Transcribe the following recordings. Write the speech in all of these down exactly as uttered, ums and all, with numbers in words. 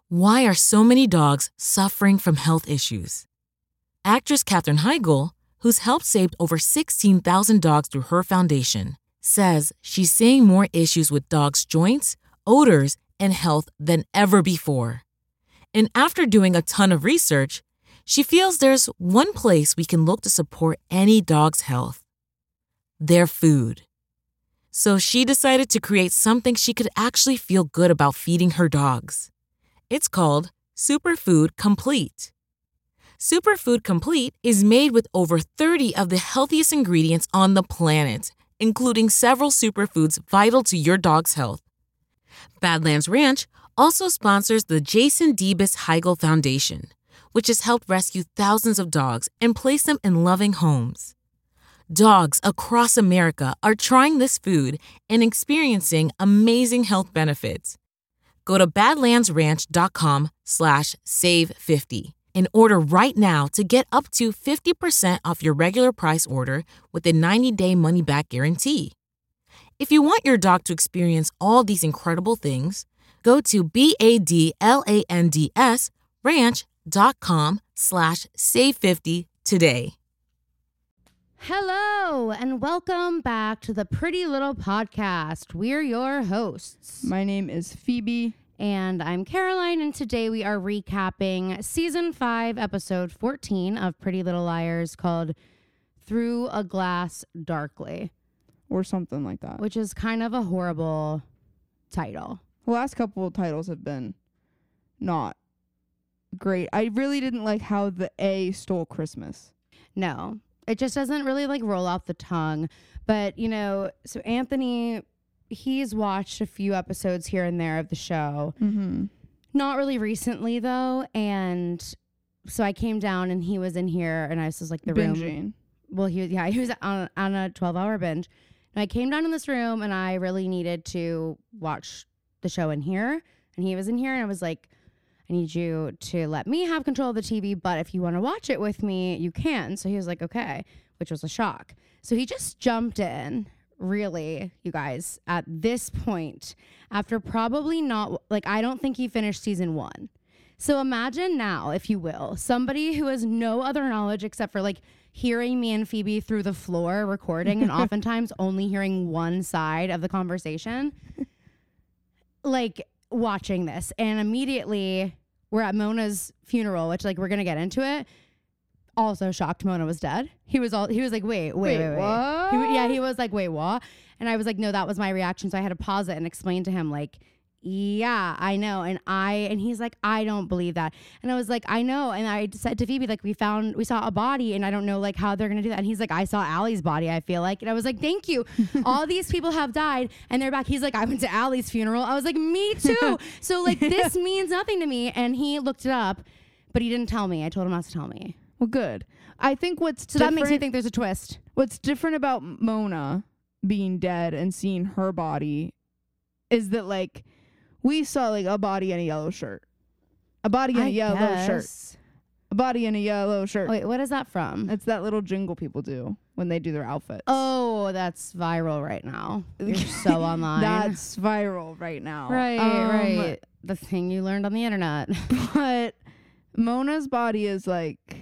Why are so many dogs suffering from health issues? Actress Katherine Heigl, who's helped save over sixteen thousand dogs through her foundation, says she's seeing more issues with dogs' joints, odors, and health than ever before. And after doing a ton of research, she feels there's one place we can look to support any dog's health: their food. So she decided to create something she could actually feel good about feeding her dogs. It's called Superfood Complete. Superfood Complete is made with over thirty of the healthiest ingredients on the planet, including several superfoods vital to your dog's health. Badlands Ranch also sponsors the Jason Debus Heigl Foundation, which has helped rescue thousands of dogs and place them in loving homes. Dogs across America are trying this food and experiencing amazing health benefits. Go to badlandsranch.com slash save 50 and order right now to get up to fifty percent off your regular price order with a ninety-day money-back guarantee. If you want your dog to experience all these incredible things, go to B-A-D-L-A-N-D-S ranch.com slash save 50 today. Hello, and welcome back to the Pretty Little Podcast. We're your hosts. My name is Phoebe. And I'm Caroline, and today we are recapping Season five, Episode fourteen of Pretty Little Liars, called Through a Glass Darkly. Or something like that. Which is kind of a horrible title. The last couple of titles have been not great. I really didn't like how the A stole Christmas. No. It just doesn't really like roll off the tongue. But, you know, so Anthony, he's watched a few episodes here and there of the show. Mm-hmm. Not really recently, though. And so I came down and he was in here and I was just like the Binging. room. Well, he was, yeah, he was on, on a twelve hour binge. And I came down in this room and I really needed to watch the show in here. And he was in here and I was like, I need you to let me have control of the T V, but if you want to watch it with me, you can. So he was like, okay, which was a shock. So he just jumped in, really, you guys, at this point, after probably not, like, I don't think he finished season one. So imagine now, if you will, somebody who has no other knowledge except for, like, hearing me and Phoebe through the floor recording and oftentimes only hearing one side of the conversation, like, watching this. And immediately we're at Mona's funeral, which, like, we're gonna get into it. Also shocked Mona was dead. He was all he was like, wait, wait, wait, wait. What? He, yeah, he was like, wait, what? And I was like, no, that was my reaction. So I had to pause it and explain to him, like, yeah, I know. And I and he's like, I don't believe that. And I was like, I know. And I said to Phoebe, like, we found we saw a body and I don't know like how they're gonna do that. And he's like, I saw Allie's body, I feel like. And I was like, thank you. All these people have died and they're back. He's like, I went to Allie's funeral. I was like, me too. So like this means nothing to me. And he looked it up, but he didn't tell me. I told him not to tell me. Well, good. I think what's So that makes me think there's a twist. What's different about Mona being dead and seeing her body is that, like, we saw, like, a body in a yellow shirt. A body in I a yellow guess. shirt. A body in a yellow shirt. Wait, what is that from? It's that little jingle people do when they do their outfits. Oh, that's viral right now. You're so online. That's viral right now. right, Um, right. The thing you learned on the internet. But Mona's body is, like...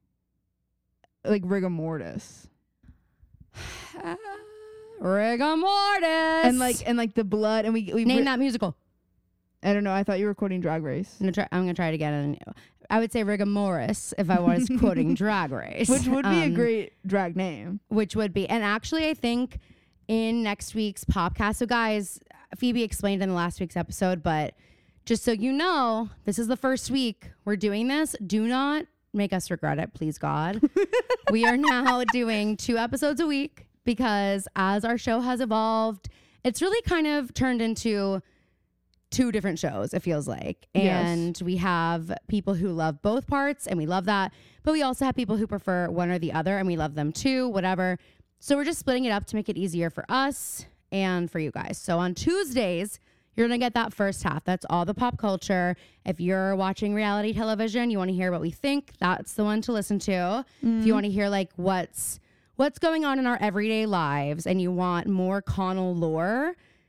like rigor mortis, Rigor mortis, and like and like the blood, and we we name ri- that musical. I don't know. I thought you were quoting Drag Race, I'm gonna try, I'm gonna try it again. And I would say rigor mortis if I was quoting Drag Race, which would be Um, a great drag name. which would be. And actually, I think in next week's podcast. So, guys, Phoebe explained in the last week's episode, but just so you know, this is the first week we're doing this. Do not make us regret it, please God. We are now doing two episodes a week because as our show has evolved, it's really kind of turned into two different shows, it feels like. And Yes. we have people who love both parts and we love that. But we also have people who prefer one or the other and we love them too, whatever. So we're just splitting it up to make it easier for us and for you guys. So on Tuesdays, you're going to get that first half. That's all the pop culture. If you're watching reality television, you want to hear what we think, that's the one to listen to. Mm-hmm. If you want to hear like what's what's going on in our everyday lives and you want more Connell lore,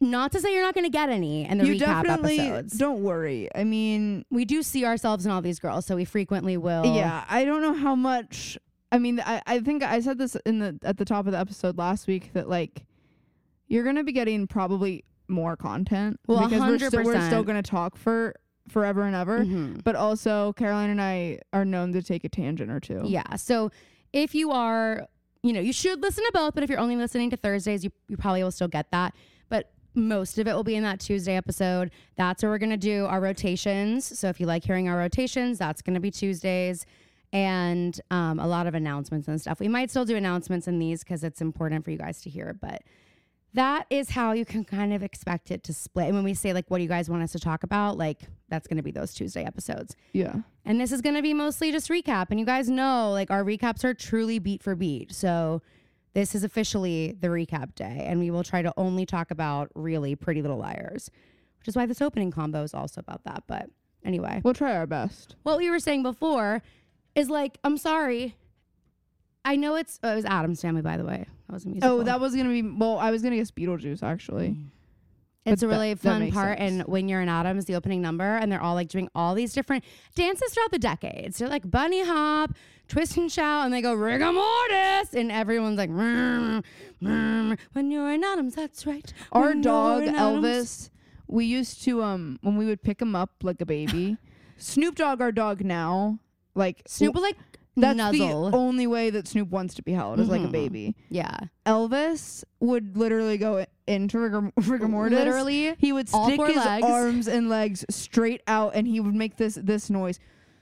not to say you're not going to get any in the You recap definitely episodes. don't worry. I mean, We do see ourselves in all these girls, so we frequently will. yeah, I don't know how much. I mean, I, I think I said this in the at the top of the episode last week that like you're gonna be getting probably more content Well, because we're still, we're still one hundred percent. gonna talk for forever and ever. Mhm. But also, Caroline and I are known to take a tangent or two. Yeah. So if you are, you know, you should listen to both, but if you're only listening to Thursdays, you, you probably will still get that. But most of it will be in that Tuesday episode. That's where we're going to do our rotations. So if you like hearing our rotations, that's going to be Tuesdays. And um, a lot of announcements and stuff. We might still do announcements in these because it's important for you guys to hear. But that is how you can kind of expect it to split. And when we say, like, what do you guys want us to talk about? Like, that's going to be those Tuesday episodes. Yeah. And this is going to be mostly just recap. And you guys know, like, our recaps are truly beat for beat. So this is officially the recap day. And we will try to only talk about really Pretty Little Liars, which is why this opening combo is also about that. But anyway, We'll try our best. what we were saying before is, like, I'm sorry. I know it's, oh, it was Adam's Family, by the way. That was a musical. Oh, that was gonna be. Well, I was gonna guess Beetlejuice actually. It's But a really that- that fun makes part. sense. And When You're in Adams, the opening number, and they're all like doing all these different dances throughout the decades. They're like bunny hop, twist and shout, and they go rigor mortis, and everyone's like, "Mmm, mmm, when you're in Adams, that's right. Our When dog you're in Adams." Elvis, we used to um when we would pick him up like a baby. Snoop Dogg, our dog now, like Snoop will like that's nuzzle. the only way that Snoop wants to be held is like a Mhm. baby. Yeah, Elvis would literally go i- into rigor, rigor mortis. literally. He would all stick four his legs. arms and legs straight out, and he would make this this noise.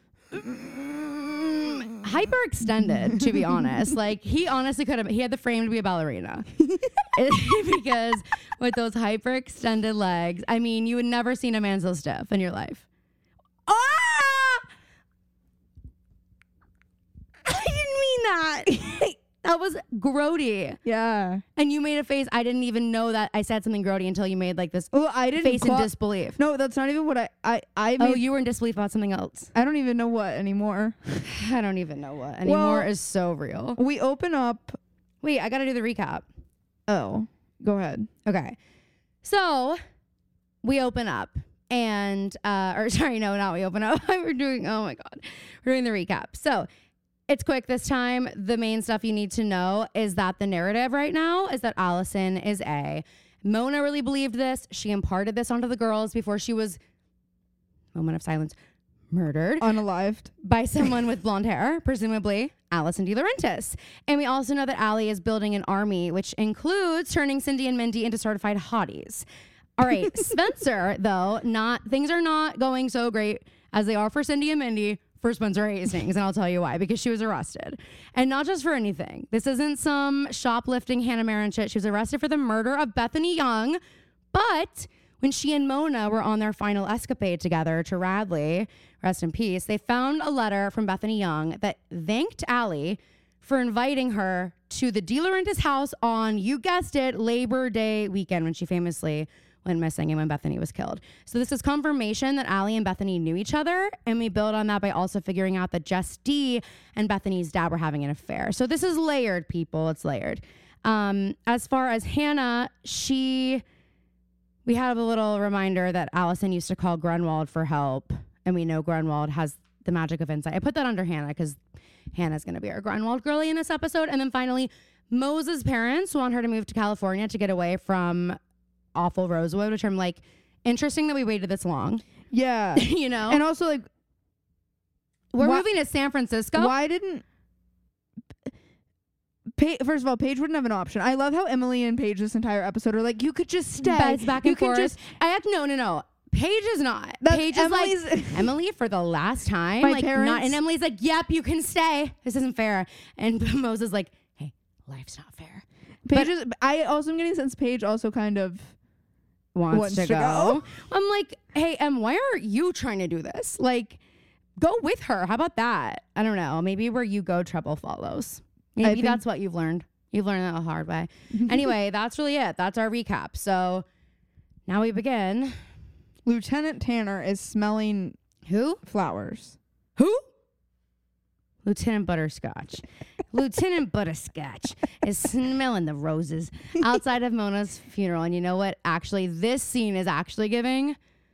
Hyperextended, to be honest. Like, he honestly could have, he had the frame to be a ballerina. Because with those hyperextended legs, I mean, you would never seen a man so stiff in your life. Ah! I didn't mean that. That was grody. Yeah. And you made a face. I didn't even know that I said something grody until you made like this Well, I didn't face in qua- disbelief. No, that's not even what I I I made. Oh, you were in disbelief about something else. I don't even know what anymore. I don't even know what anymore Well- is so real. We open up. Wait, I got to do the recap. Oh, go ahead. Okay. So we open up and, uh, or sorry, no, not we open up. We're doing, oh my God, we're doing the recap. So it's quick this time. The main stuff you need to know is that the narrative right now is that Allison is A. Mona really believed this. She imparted this onto the girls before she was, moment of silence, murdered Unalived. by someone with blonde hair, presumably Allison De Laurentiis. And we also know that Allie is building an army, which includes turning Cindy and Mindy into certified hotties. All right, Spencer, though, not things are not going so great as they are for Cindy and Mindy for Spencer Hastings, and I'll tell you why, because she was arrested. And not just for anything. This isn't some shoplifting Hannah Marin shit. She was arrested for the murder of Bethany Young, but when she and Mona were on their final escapade together to Radley, rest in peace, they found a letter from Bethany Young that thanked Allie for inviting her to the De Laurentiis house on, you guessed it, Labor Day weekend when she famously went missing and when Bethany was killed. So this is confirmation that Allie and Bethany knew each other, and we build on that by also figuring out that Jess D and Bethany's dad were having an affair. So this is layered, people. It's layered. Um, as far as Hannah, she... We have a little reminder that Allison used to call Grunwald for help, and we know Grunwald has the magic of insight. I put that under Hannah because Hannah's going to be our Grunwald girly in this episode. And then finally, Mose's parents want her to move to California to get away from awful Rosewood, which I'm like, interesting that we waited this long. Yeah. You know? And also, like, We're why- moving to San Francisco. why didn't... Pa- First of all, Paige wouldn't have an option. I love how Emily and Paige this entire episode are like, you could just stay. Beds back you and could forth. just I have no, no, no. Paige is not. That's Paige is Emily's- like, Emily, for the last time. My like, not, parents- and Emily's like, yep, you can stay. This isn't fair. And Mose is like, hey, life's not fair. Paige is, I also am getting a sense Paige also kind of Wants, wants to, to go. go. I'm like, hey, Em, why are you trying to do this? Like, go with her. How about that? I don't know. Maybe where you go, trouble follows. Maybe think- that's what you've learned. You've learned that the hard way. Anyway, that's really it. That's our recap. So now we begin. Lieutenant Tanner is smelling Who? flowers. Who? Lieutenant Butterscotch. Lieutenant Butterscotch is smelling the roses outside of Mona's funeral. And you know what? Actually, this scene is actually giving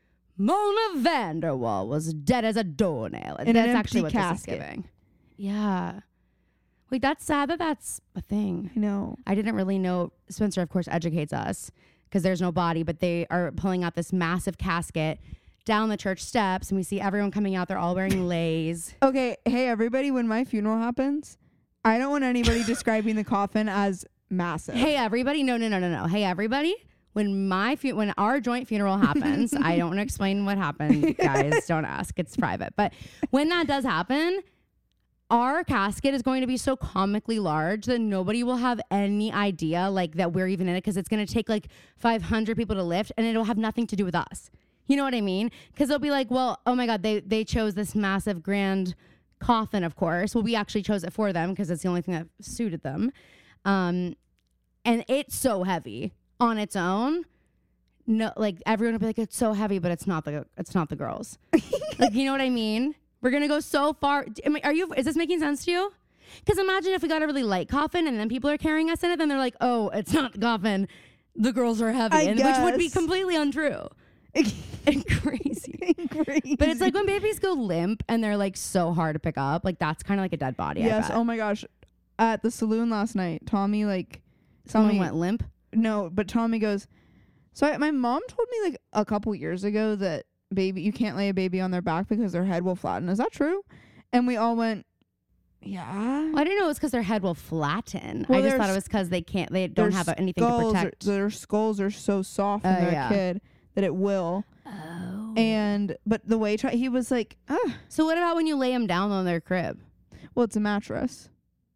Mona Vanderwall was dead as a doornail. In that's an actually empty what casket. this is giving. Yeah. Wait, that's sad that that's a thing. I know. I didn't really know. Spencer, of course, educates us because there's no body, but they are pulling out this massive casket down the church steps, and we see everyone coming out. They're all wearing leis. Okay, hey everybody, when my funeral happens, I don't want anybody describing the coffin as massive. Hey, everybody. No, no, no, no, no. Hey, everybody. When my fu- when our joint funeral happens, I don't want to explain what happened, guys. Don't ask. It's private. But when that does happen, our casket is going to be so comically large that nobody will have any idea like that we're even in it, because it's going to take like five hundred people to lift, and it'll have nothing to do with us. You know what I mean? Because they'll be like, well, oh my God, they they chose this massive grand coffin, of course. Well, we actually chose it for them because it's the only thing that suited them. Um, and it's so heavy on its own. No, like everyone will be like, it's so heavy, but it's not the it's not the girls. Like, you know what I mean? We're gonna go so far. I mean, are you? Is this making sense to you? Because imagine if we got a really light coffin and then people are carrying us in it, then they're like, oh, it's not the coffin. The girls are heavy, I and, which would be guess. completely untrue. And crazy. Crazy. But it's like when babies go limp and they're like so hard to pick up, like that's kind of like a dead body. Yes. I bet. Oh my gosh. At the saloon last night, Tommy like Someone Tommy went limp. No, but Tommy goes, so I, my mom told me like a couple years ago that baby you can't lay a baby on their back because their head will flatten. Is that true? And we all went, yeah. Well, I didn't know it was because their head will flatten. Well, I just their thought it s- was because they can't. They don't Their have anything to skulls are- protect. their skulls are so soft when Oh, they're yeah. a kid that it will. Oh. And but the way try, he was like, ah, So what about when you lay them down on their crib? well, it's a mattress.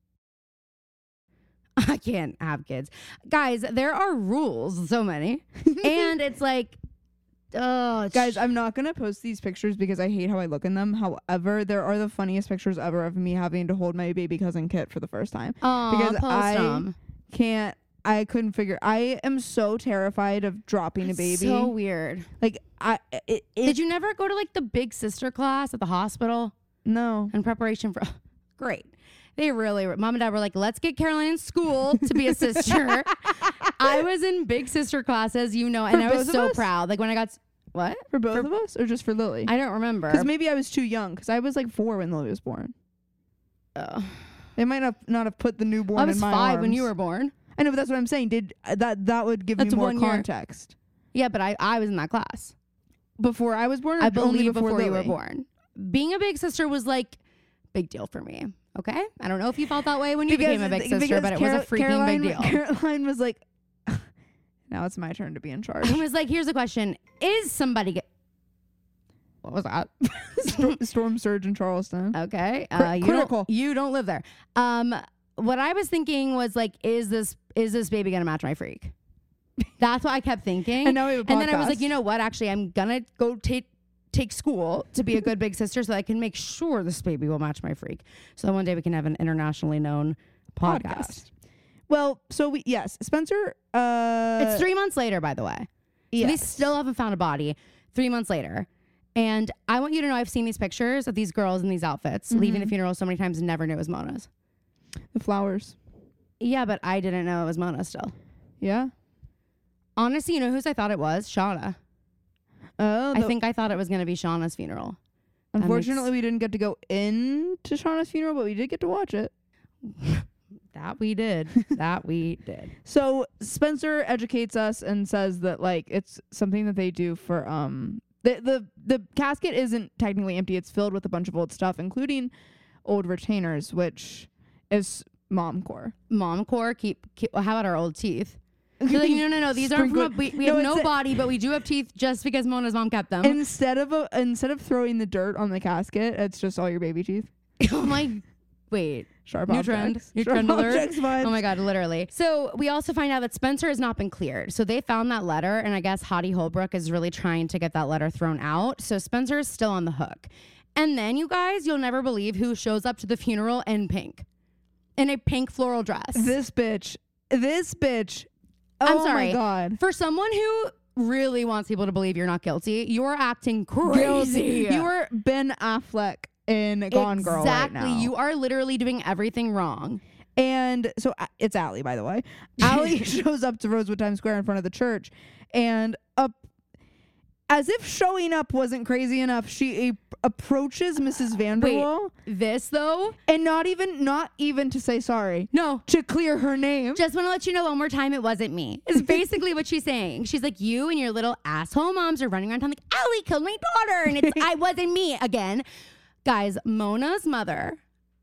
I can't have kids. Guys, there are rules, so many. And it's like, oh, Guys, I'm not gonna post these pictures because I hate how I look in them. However, there are the funniest pictures ever of me having to hold my baby cousin Kit for the first time. Aw, because post I 'em. Can't I couldn't figure. I am so terrified of dropping That's a baby. so weird. Like I, it, it, Did you never go to like the big sister class at the hospital No. in preparation for? Great. They really were. Mom and dad were like, let's get Caroline in school to be a sister. I was in big sister classes, you know, and For I was both of so us? proud. Like when I got, s- what? For both For- of us, or just for Lily? I don't remember. Because maybe I was too young. Because I was like four when Lily was born. Oh. They might have not have put the newborn. I was in my five when you arms. were born. I know, but that's what I'm saying. Did uh, that that would give That's me more one year. context Yeah, but I, I was in that class. before I was born. Or I only believe before, before you were Lily? born. Being a big sister was like big deal for me. Okay, I don't know if you felt that way when you became a big sister, because but it Carol- was a freaking Caroline, big deal. Caroline was like, now it's my turn to be in charge. I was like, here's a question: is somebody? Get- what was that? Storm, storm surge in Charleston. Okay, Cri- uh, you critical. don't you don't live there. Um, what I was thinking was like, is this is this baby gonna match my freak? That's what I kept thinking. And now we have a And then I was podcast. like, you know what? Actually, I'm gonna go take take school to be a good big sister, so that I can make sure this baby will match my freak. So that one day we can have an internationally known podcast. Well, so we yes, Spencer. Uh, It's three months later, by the way. So they yes. still haven't found a body. Three months later. And I want you to know I've seen these pictures of these girls in these outfits leaving the funeral so many times and never knew it was Mona's. the flowers. Yeah, but I didn't know it was Mona still. Yeah. Honestly, you know whose I thought it was? Shauna. Oh, I the- think I thought it was going to be Shauna's funeral. Unfortunately, we didn't get to go into Shauna's funeral, but we did get to watch it. That we did. that we did. So Spencer educates us and says that like it's something that they do for um the the the casket isn't technically empty. It's filled with a bunch of old stuff, including old retainers, which is mom core. Mom core, keep, keep well, how about our old teeth? You're like, no, no, no. These aren't from a, Sprinkle- we, we No, have it's no a- body, but we do have teeth just because Mona's mom kept them. Instead of a, instead of throwing the dirt on the casket, it's just all your baby teeth. Oh my, wait. Sharp New objects. trend. New Sharp trend alert. objects vibes. Oh my God, literally. So we also find out that Spencer has not been cleared. So they found that letter, and I guess Hottie Holbrook is really trying to get that letter thrown out. So Spencer is still on the hook. And then, you guys, you'll never believe who shows up to the funeral in pink. In a pink floral dress. This bitch. This bitch. I'm oh sorry. my God. For someone who really wants people to believe you're not guilty, you're acting crazy. You are Ben Affleck in Gone Girl right now. Exactly. You are literally doing everything wrong. And so uh, it's Allie, by the way. Allie shows up to Rosewood Times Square in front of the church, and up, as if showing up wasn't crazy enough, she a- approaches Missus Vanderwall. Wait, this though, and not even not even to say sorry. No, to clear her name. Just want to let you know one more time, it wasn't me. It's basically what she's saying. She's like, you and your little asshole moms are running around town like, Allie killed my daughter, and it's I wasn't me again, guys. Mona's mother.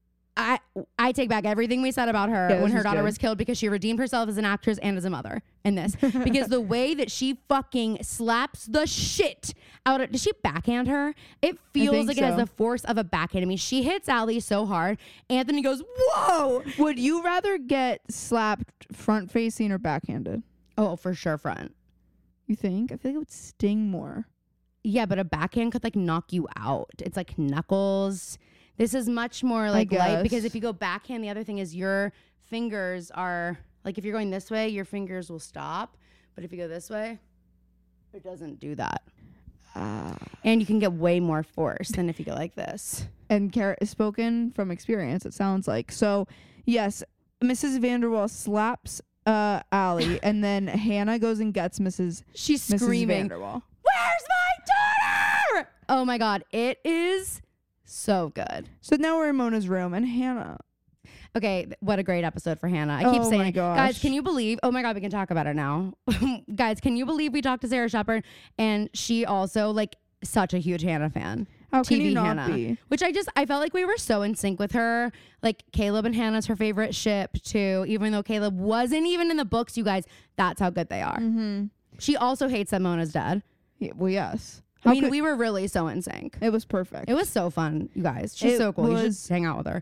I I take back everything we said about her yeah, when her daughter good. was killed, because she redeemed herself as an actress and as a mother in this. Because the way that she fucking slaps the shit out of, does she backhand her? It feels like so. it has the force of a backhand. I mean, she hits Allie so hard. Anthony goes, whoa. Would you rather get slapped front facing or backhanded? Oh, for sure front. You think? I feel like it would sting more. Yeah, but a backhand could like knock you out. It's like knuckles. This is much more like light, because if you go backhand, the other thing is your fingers are like, if you're going this way, your fingers will stop. But if you go this way, it doesn't do that. Uh, and you can get way more force than if you go like this. And Kara is spoken from experience, it sounds like. So, yes, Missus Vanderwall slaps uh, Allie, and then Hannah goes and gets Missus She's Missus screaming, Vanderwall. "Where's my daughter?" Oh my God, it is so good. So now we're in Mona's room, and Hannah. Okay, what a great episode for Hannah. I keep Oh saying my it. gosh. Guys, can you believe? Oh my God, we can talk about it now. Guys, can you believe we talked to Sarah Shepard, and she also like such a huge Hannah fan. How can T V you not Hannah, be? which I just I felt like we were so in sync with her. Like Caleb and Hannah's her favorite ship too, even though Caleb wasn't even in the books. You guys, that's how good they are. Mm-hmm. She also hates that Mona's dead. Yeah, well, yes. I How mean, could- we were really so in sync. It was perfect. It was so fun, you guys. She's It so cool. You was- should hang out with her.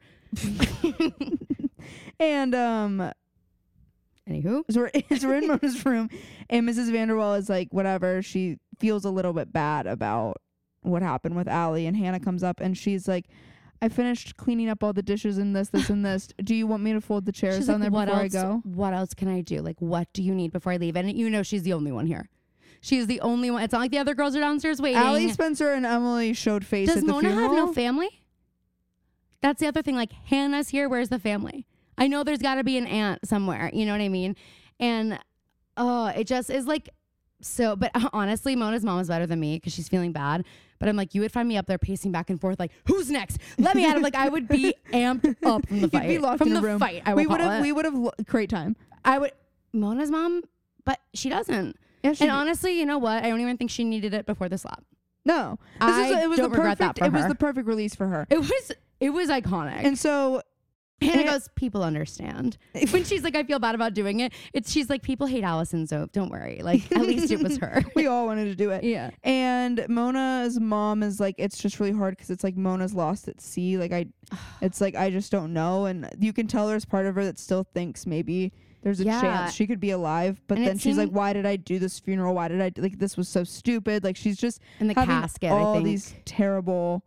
and um, Anywho, so we're, so we're in Mona's room, and Missus Vanderwall is like, whatever. She feels a little bit bad about what happened with Allie, and Hannah comes up, and she's like, I finished cleaning up all the dishes and this, this, and this. Do you want me to fold the chairs she's down like, there what before else? I go? What else can I do? Like, what do you need before I leave? And you know, she's the only one here. She's the only one. It's not like the other girls are downstairs waiting. Allie, Spencer, and Emily showed face Does at the Mona funeral. have no family? That's the other thing. Like, Hannah's here. Where's the family? I know there's got to be an aunt somewhere. You know what I mean? And oh, it just is like so. But honestly, Mona's mom is better than me because she's feeling bad. But I'm like, you would find me up there pacing back and forth, like, who's next? Let me at him. Like, I would be amped up from the fight. You'd be locked from in the a room. fight. I we would would have. have. We would have. Lo- great time. I would. Mona's mom, but she doesn't. Yeah, she And did. honestly, you know what? I don't even think she needed it before the slap. No, this I is, it was don't the regret perfect. that for it was her. the perfect release for her. It was. It was iconic. And so Hannah And- goes, people understand. When she's like, I feel bad about doing it. It's she's like, people hate Allison, so don't worry. Like, at least it was her. we all wanted to do it. Yeah. And Mona's mom is like, it's just really hard because it's like Mona's lost at sea. Like I, it's like I just don't know, and you can tell there's part of her that still thinks maybe there's a Yeah. chance she could be alive. But And it then she's like, seemed- why did I do this funeral? Why did I do, like this was so stupid? Like she's just In the having casket, all I think. these terrible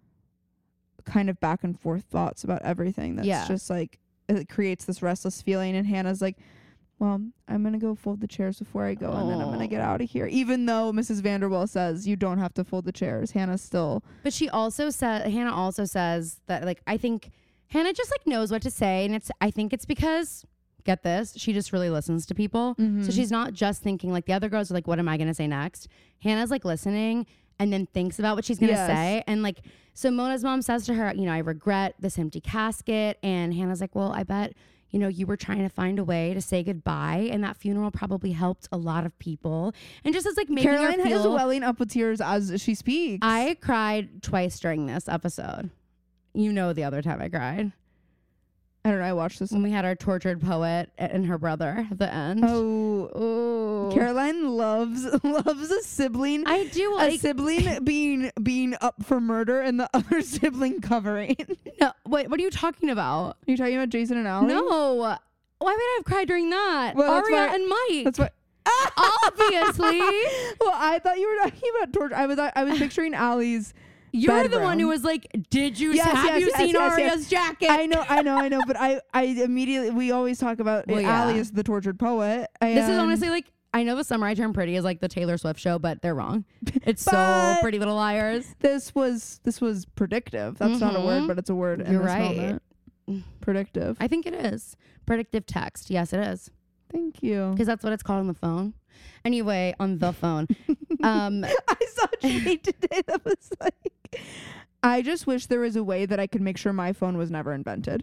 kind of back and forth thoughts about everything. That's Yeah. just like it creates this restless feeling. And Hannah's like, well, I'm going to go fold the chairs before I go, and then I'm going to Aw. get out of here. Even though Missus Vanderwall says you don't have to fold the chairs, Hannah still. But she also said, Hannah also says that, like, I think Hannah just like knows what to say. And it's, I think it's because, get this, she just really listens to people. Mhm. So she's not just thinking like the other girls are like, what am I going to say next? Hannah's like listening and then thinks about what she's going to Yes. say. And like, so Mona's mom says to her, you know, I regret this empty casket. And Hannah's like, well, I bet, you know, you were trying to find a way to say goodbye. And that funeral probably helped a lot of people. And just as like making Caroline her is feel, welling up with tears as she speaks. I cried twice during this episode. You know, the other time I cried I don't know. I watched this. when we had our tortured poet and her brother at the end. Oh, Oh. Caroline loves loves a sibling. I do a like sibling being being up for murder and the other sibling covering. no, wait, what are you talking about? Are you talking about Jason and Allie? No. Why would I have cried during that? Well, that's Aria why- and Mike. That's what. Obviously. Well, I thought you were talking about torture. I was I was picturing Allie's. You're the bedroom. one who was like, did you Yes, have yes, you yes, seen yes, Aria's yes. jacket? I know, I know, I know. But I, I immediately we always talk about Well, well, yeah. Allie is the tortured poet. This is and- honestly like I know The Summer I Turned Pretty is like the Taylor Swift show, but they're wrong. It's so But- Pretty Little Liars. This was this was predictive. That's not a word, Mhm. but it's a word in You're this right. moment. Predictive. I think it is. Predictive text. Yes, it is. Thank you. Because that's what it's called on the phone. Anyway, on the phone. um, I saw a tweet today that was like, I just wish there was a way that I could make sure my phone was never invented.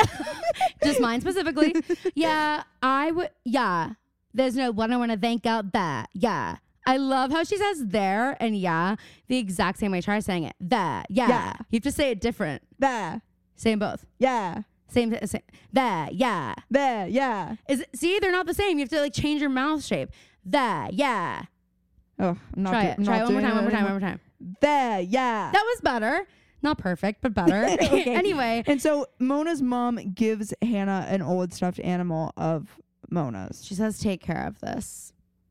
just mine specifically. Yeah, I would. Yeah. There's no one I want to thank out that. Yeah. I love how she says there and yeah the exact same way. Try saying it. That. Yeah. Yeah. You have to say it different. There. Say them both. Yeah. Same. same that. Yeah. There. Yeah. Is it, see, they're not the same. You have to like change your mouth shape. That. Yeah. Oh, I'm not Try do- it. I'm Try not it one more doing time. One more time. anymore. One more time. There. Yeah. That was better. Not perfect, but better. Okay. Anyway. And so Mona's mom gives Hannah an old stuffed animal of Mona's. She says, take care of this.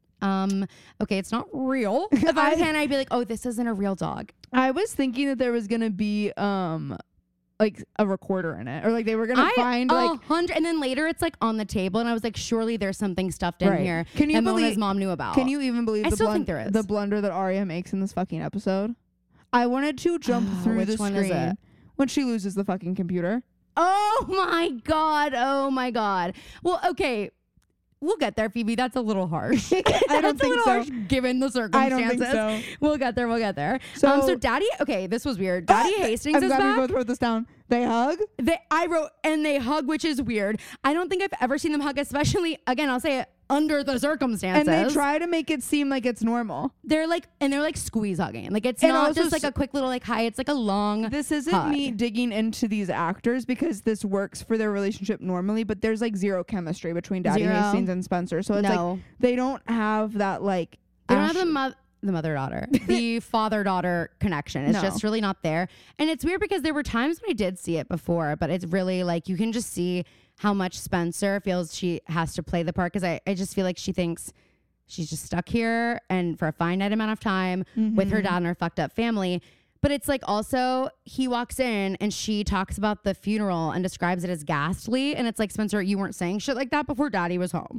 Um, okay, it's not real. If I was I- Hannah, I'd be like, oh, this isn't a real dog. I was thinking that there was gonna be um like a recorder in it, or like they were gonna I find a like. hundred, and then later it's like on the table, and I was like, surely there's something stuffed in Right. here. Can you that believe- Mona's mom knew about. Can you even believe I the, still blun- think there is. the blunder that Arya makes in this fucking episode? I wanted to jump Oh, through which the one is screen it? when she loses the fucking computer. Oh my god! Oh my god! Well, okay. We'll get there, Phoebe. That's a little harsh. I don't That's a think little so. harsh given the I circumstances. don't think so. We'll get there. We'll get there. So- um, so Daddy. Okay, this was weird. Daddy Hastings I'm is glad back. we both wrote this down. They hug. They, I wrote, and they hug, which is weird. I don't think I've ever seen them hug, especially, again, I'll say it, under the circumstances. And they try to make it seem like it's normal. They're like, and they're like squeeze hugging. Like, it's And not also just like s- a quick little like hi. It's like a long. This isn't hug. me digging into these actors because this works for their relationship normally, but there's like zero chemistry between Daddy Zero. Hastings and Spencer. So it's No. like they don't have that like. They don't have Ash- the mo- the mother daughter, the father daughter connection. It's No. just really not there. And it's weird because there were times when I did see it before, but it's really like you can just see how much Spencer feels she has to play the part because I, I just feel like she thinks she's just stuck here and for a finite amount of time with her Mhm. dad and her fucked up family. But it's like also he walks in and she talks about the funeral and describes it as ghastly. And it's like, Spencer, you weren't saying shit like that before Daddy was home.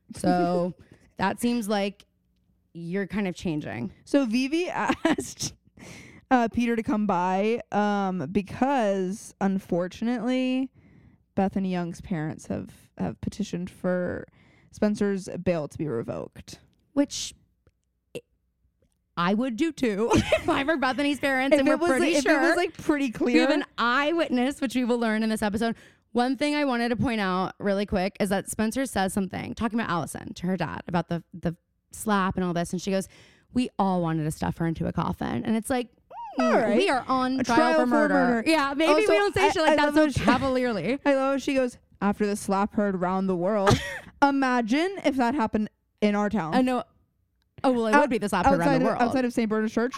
So that seems like you're kind of changing. So Vivi asked uh, Peter to come by um, because, unfortunately, Bethany Young's parents have, have petitioned for Spencer's bail to be revoked. Which I would do too if I were Bethany's parents, If and it we're was pretty like, sure if it was like pretty we clear. have an eyewitness, which we will learn in this episode. One thing I wanted to point out really quick is that Spencer says something talking about Allison to her dad about the the slap and all this, and she goes, "We all wanted to stuff her into a coffin," and it's like. mm, All right. We are on A trial, trial for, for murder. murder. Yeah, maybe Also, we don't say I- shit like I that love so how she- cavalierly. I love how she goes, after the slap heard around the world. Imagine if that happened in our town. I know. Oh well, it Out- would be the slap around outside the of, world. outside of Saint Bernard's Church.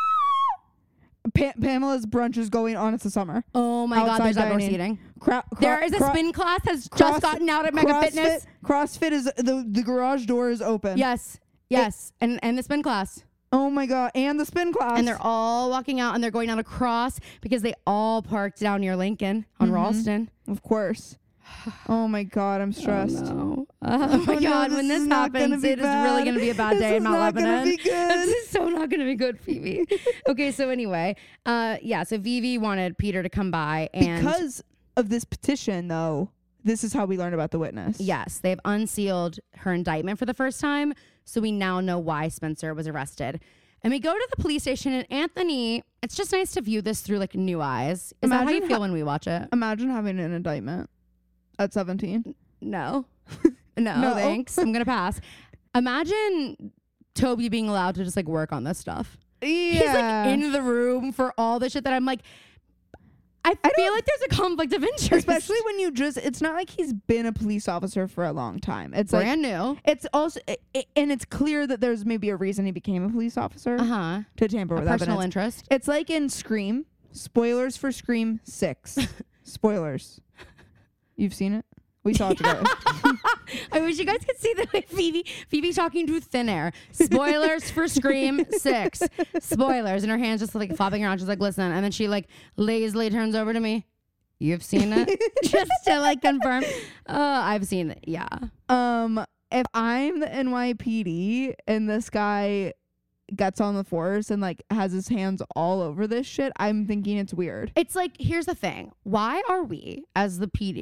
Pa- Pamela's brunch is going on. It's the summer. Oh my god, outside there's outdoor dining. seating. Cra- cra- There is a cra- spin class has cross- just gotten out at Mega CrossFit, Fitness. CrossFit is the the garage door is open. Yes, yes, and and the spin class, Oh my god, and the spin class. and they're all walking out and they're going down across because they all parked down near Lincoln on Mhm. Ralston. of course. Oh my god, I'm stressed. Oh, no. Oh my no, god, this when this is not gonna happens, be it is bad. really going to be a bad This day is in Mount not gonna Lebanon. be good. This is so not going to be good, Phoebe. Okay, so anyway, uh, yeah, so Vivi wanted Peter to come by and Because of this petition, though, this is how we learn about the witness. yes, they've unsealed her indictment for the first time, so we now know why Spencer was arrested. And we go to the police station, and Anthony, it's just nice to view this through like new eyes. Is that how you Imagine feel ho- when we watch it? Imagine having an indictment at seventeen. No. no, No. thanks. I'm going to pass. Imagine Toby being allowed to just like work on this stuff. Yeah. He's like in the room for all the shit that I'm like, I feel like there's a conflict of interest. Especially when you just, it's not like he's been a police officer for a long time. It's like, brand new. it's also, it, it- and it's clear that there's maybe a reason he became a police officer Uh huh. to tamper A with personal evidence. interest. It's like in Scream. Spoilers for Scream six. Spoilers. You've seen it? We saw it together. I wish you guys could see the way Phoebe Phoebe talking to thin air. Spoilers for Scream six. Spoilers. And her hands just like flopping around. She's like, listen. And then she like lazily turns over to me. You've seen it? Just to like confirm. Uh, I've seen it. Yeah. Um, if I'm the N Y P D and this guy gets on the force and like has his hands all over this shit, I'm thinking it's weird. It's like, here's the thing. Why are we, as the P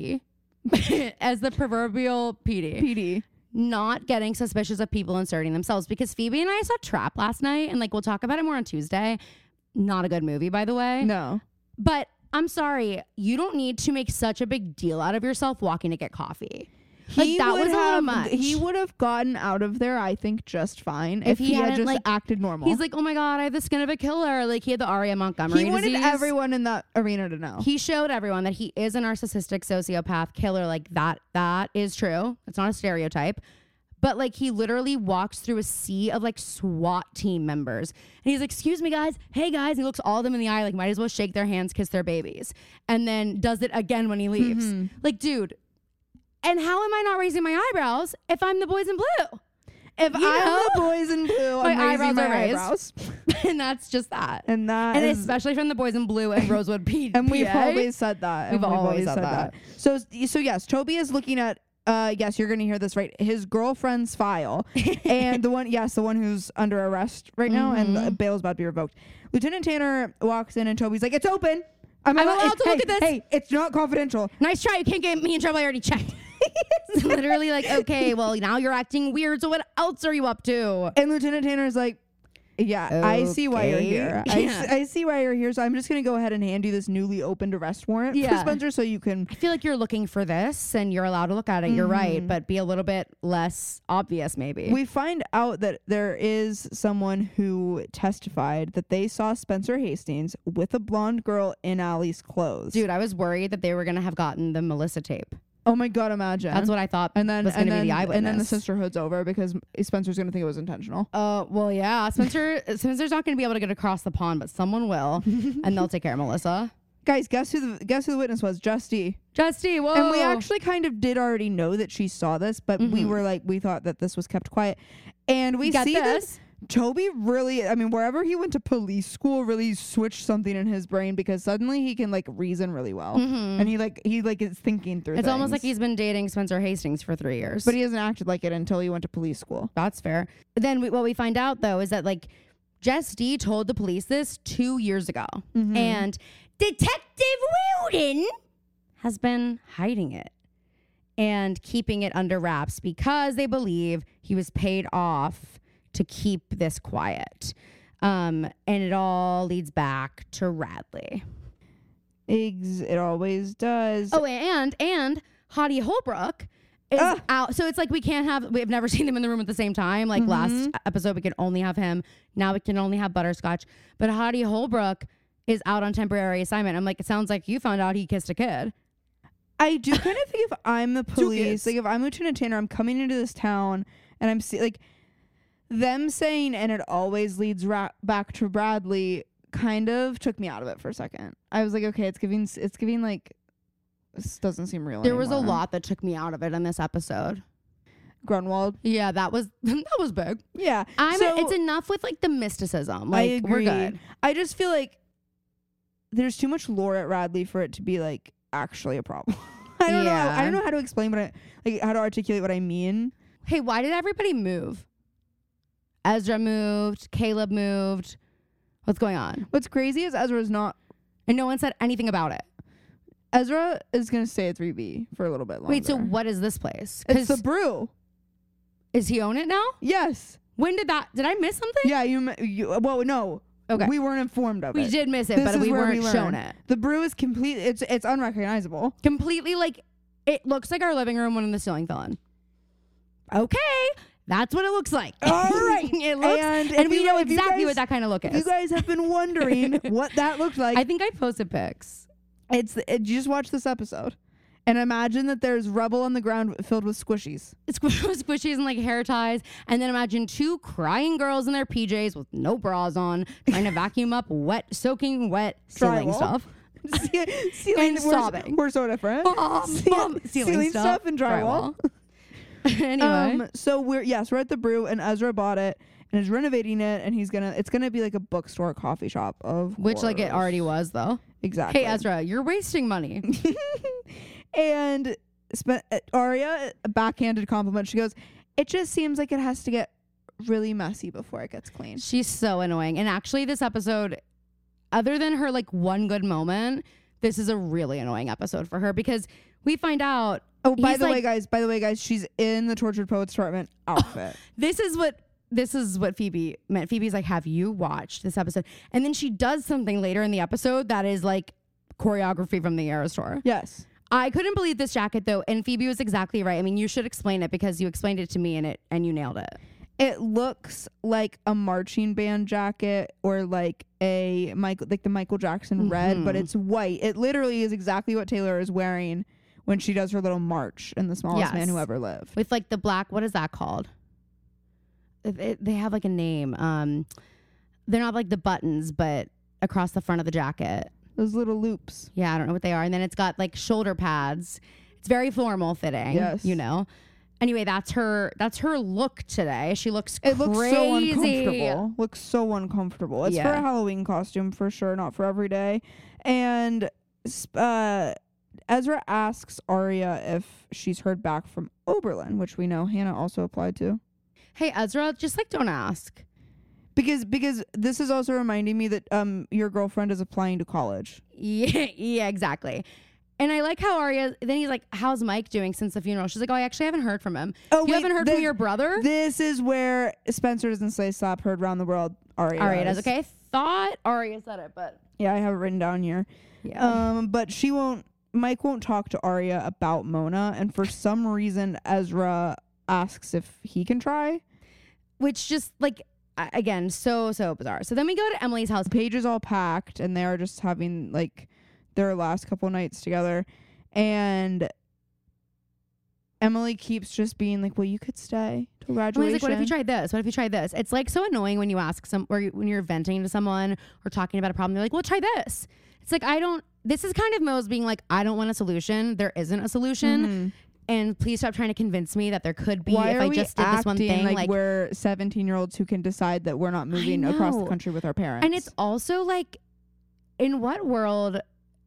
D, as the proverbial P D, P D, not getting suspicious of people inserting themselves? Because Phoebe and I saw Trap last night, and like we'll talk about it more on Tuesday. Not a good movie, by the way. No. But I'm sorry, you don't need to make such a big deal out of yourself walking to get coffee. Like, that would was a little have, much. He would have gotten out of there, I think, just fine If if, he he, had hadn't, just like- acted normal. He's like, oh my God, I have the skin of a killer. Like, he had the Aria Montgomery he wanted disease. everyone in that arena to know. He showed everyone that he is a narcissistic sociopath killer. Like, that, that is true. It's not a stereotype. But like, he literally walks through a sea of like SWAT team members. And he's like, excuse me, guys. Hey, guys. And he looks all of them in the eye, like, might as well shake their hands, kiss their babies. And then does it again when he leaves. Mm-hmm. Like, dude. And how am I not raising my eyebrows if I'm the boys in blue? If You I'm know? the boys in blue, My I'm raising eyebrows my are raised. eyebrows. And that's just that. And that And is, especially from the boys in blue and Rosewood P. and we've P A. always said that. We've and always said that. So so yes, Toby is looking at uh yes, you're gonna hear this right. His girlfriend's file. And the one yes, the one who's under arrest right now Mhm. and bail is about to be revoked. Lieutenant Tanner walks in and Toby's like, it's open. I'm, I'm allo- allowed it's- to look hey, at this. Hey, it's not confidential. Nice try. You can't get me in trouble. I already checked. It's literally like, okay, well, now you're acting weird. So what else are you up to? And Lieutenant Tanner's like, yeah, I see why you're Okay. here. I, Yeah. s- I see why you're here. So I'm just going to go ahead and hand you this newly opened arrest warrant for Yeah. Spencer so you can. I feel like you're looking for this and you're allowed to look at it. You're right. Mhm. But be a little bit less obvious, maybe. We find out that there is someone who testified that they saw Spencer Hastings with a blonde girl in Allie's clothes. Dude, I was worried that they were going to have gotten the Melissa tape. Oh my God, imagine. That's what I thought and then was going and to be then, the eyewitness. and then the sisterhood's over because Spencer's going to think it was intentional. Uh, well, yeah. Spencer, Spencer's not going to be able to get across the pond, but someone will. And they'll take care of Melissa. Guys, guess who the guess who the witness was? Justy. Justy, whoa. And we actually kind of did already know that she saw this, but we Mhm. were like, we thought that this was kept quiet. And we Get see this. that Toby really, I mean, wherever he went to police school really switched something in his brain because suddenly he can like reason really well. Mhm. And he like, he like is thinking through It's almost like things. he's been dating Spencer Hastings for three years. But he hasn't acted like it until he went to police school. That's fair. Then we, what we find out, though, is that, like, Jess D told the police this two years ago. Mhm. And Detective Wilden has been hiding it and keeping it under wraps because they believe he was paid off to keep this quiet. Um, and it all leads back to Radley. Ex- it always does. Oh, and, and Hottie Holbrook is Ugh. out. So it's like we can't have, we've never seen them in the room at the same time. Like last Mhm. episode, we could only have him. Now we can only have Butterscotch. But Hottie Holbrook is out on temporary assignment. I'm like, it sounds like you found out he kissed a kid. I do kind of think if I'm the police, kids. like if I'm Lieutenant Tanner, I'm coming into this town and I'm see- like them saying, and it always leads ra- back to Bradley, kind of took me out of it for a second. I was like, okay, it's giving, s- it's giving like, this doesn't seem real. There was a anymore. lot that took me out of it in this episode. Grunwald. Yeah, that was that was big. Yeah, I'm. so it's enough with like the mysticism. Like I agree. we're good. I just feel like there's too much lore at Radley for it to be like actually a problem. I don't know. Yeah. I don't know how to explain what I like. How to articulate what I mean. Hey, why did everybody move? Ezra moved. Caleb moved. What's going on? What's crazy is Ezra's not. And no one said anything about it. Ezra is gonna stay at three B for a little bit longer. Wait, so what is this place? It's 'Cause the brew. is he own it now? Yes. When did that? Did I miss something? Yeah. You. you well, no. Okay. We weren't informed of We it. did miss it, This but is we where weren't we shown learned. it. The brew is complete. It's it's unrecognizable. Completely like it looks like our living room when the ceiling fell in. Okay, that's what it looks like. All right. it looks, And and, if we you- know if you exactly guys- what that kind of look If is. you guys have been wondering what that looked like, I think I posted pics. it's it, you just watch this episode and imagine that there's rubble on the ground filled with squishies. Squish- Squishies and like hair ties, and then imagine two crying girls in their P Js with no bras on, trying to vacuum up wet, soaking wet ceiling Drywall. stuff. Ce- ceiling, And we're, sobbing. we're so different. Mom, Ce- mom, ceiling, stuff, and drywall. anyway, Um, so we're yes, we're at the brew, and Ezra bought it and is renovating it, and he's gonna it's gonna be like a bookstore coffee shop of which like it course. already was though. exactly. Hey Ezra, you're wasting money. and spe- uh, Arya, a backhanded compliment. She goes, it just seems like it has to get really messy before it gets clean. She's so annoying. And actually this episode, other than her like one good moment, this is a really annoying episode for her because we find out. Oh, by the like, way, guys, by the way, guys, she's in the Tortured Poets Department outfit. This is what this is what Phoebe meant. Phoebe's like, have you watched this episode? And then she does something later in the episode that is like choreography from the Eras Tour. Yes. I couldn't believe this jacket though, and Phoebe was exactly right. I mean, you should explain it because you explained it to me and it and you nailed it. It looks like a marching band jacket or like a Michael, like the Michael Jackson mm-hmm. red, but it's white. It literally is exactly what Taylor is wearing when she does her little march in The Smallest yes. Man Who Ever Lived. With like the black, what is that called? It, it, they have like a name. Um, they're not like the buttons, but across the front of the jacket. Those little loops. Yeah, I don't know what they are. And then it's got like shoulder pads. It's very formal fitting. Yes. You know. Anyway, that's her. That's her look today. She looks it crazy. looks so uncomfortable. Looks so uncomfortable. It's yeah. for a Halloween costume for sure, not for every day. And uh, Ezra asks Arya if she's heard back from Oberlin, which we know Hannah also applied to. Hey Ezra, just like don't ask. Because because this is also reminding me that um your girlfriend is applying to college. Yeah, yeah, exactly. And I like how Arya, then he's like, how's Mike doing since the funeral? She's like, oh, I actually haven't heard from him. Oh, you wait, haven't heard this, from your brother? This is where Spencer doesn't say slap heard around the world. Arya, Arya does. does. Okay, I thought Arya said it, but. Yeah, I have it written down here. Yeah. Um, but she won't, Mike won't talk to Arya about Mona. And for some reason, Ezra asks if he can try. Which just like, again, so, so bizarre. So then we go to Emily's house. Paige is all packed and they are just having like their last couple nights together. And Emily keeps just being like, well, you could stay till graduation. Emily's like, what if you tried this? What if you tried this? It's like so annoying when you ask some, or you, when you're venting to someone or talking about a problem. They're like, well, try this. It's like, I don't, this is kind of Mo's being like, I don't want a solution. There isn't a solution. Mm-hmm. And please stop trying to convince me that there could be Why if are I we just did this one thing. Like, like we're seventeen year olds who can decide that we're not moving across the country with our parents. And it's also like, in what world,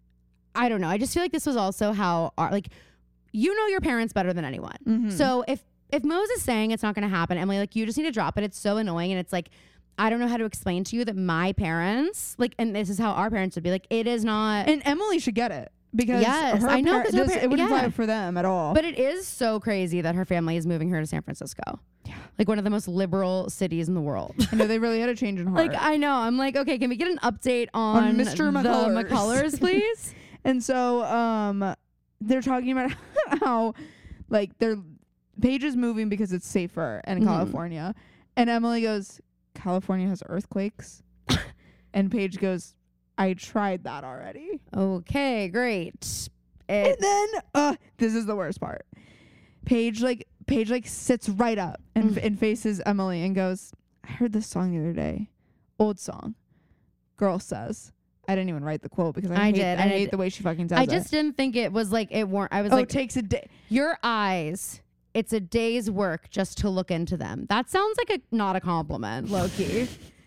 I don't know. I just feel like this was also how, our, like, you know your parents better than anyone. Mm-hmm. So if, if Mose is saying it's not going to happen, Emily, like, you just need to drop it. It's so annoying. And it's like, I don't know how to explain to you that my parents, like, and this is how our parents would be like, it is not. And Emily should get it. Because yes, her I know par- because this, par- it wouldn't yeah. fly for them at all. But it is so crazy that her family is moving her to San Francisco. Yeah. Like one of the most liberal cities in the world. I know they really had a change in heart. Like, I know. I'm like, okay, can we get an update on, On Mister the McCullers. McCullers, please? And so um, they're talking about how, like, they're Paige is moving because it's safer in Mhm. California. And Emily goes, California has earthquakes? And Paige goes, I tried that already. Okay, great. And It, then, uh, this is the worst part. Paige, like, Paige, like, sits right up and, Mm. and faces Emily and goes, I heard this song the other day. Old song. Girl says. I didn't even write the quote because I, I hate, did, I and hate it- the way she fucking says I it. just didn't think it was like, it weren't, I was oh, like, it takes a day. your eyes, it's a day's work just to look into them. That sounds like a not a compliment, low key.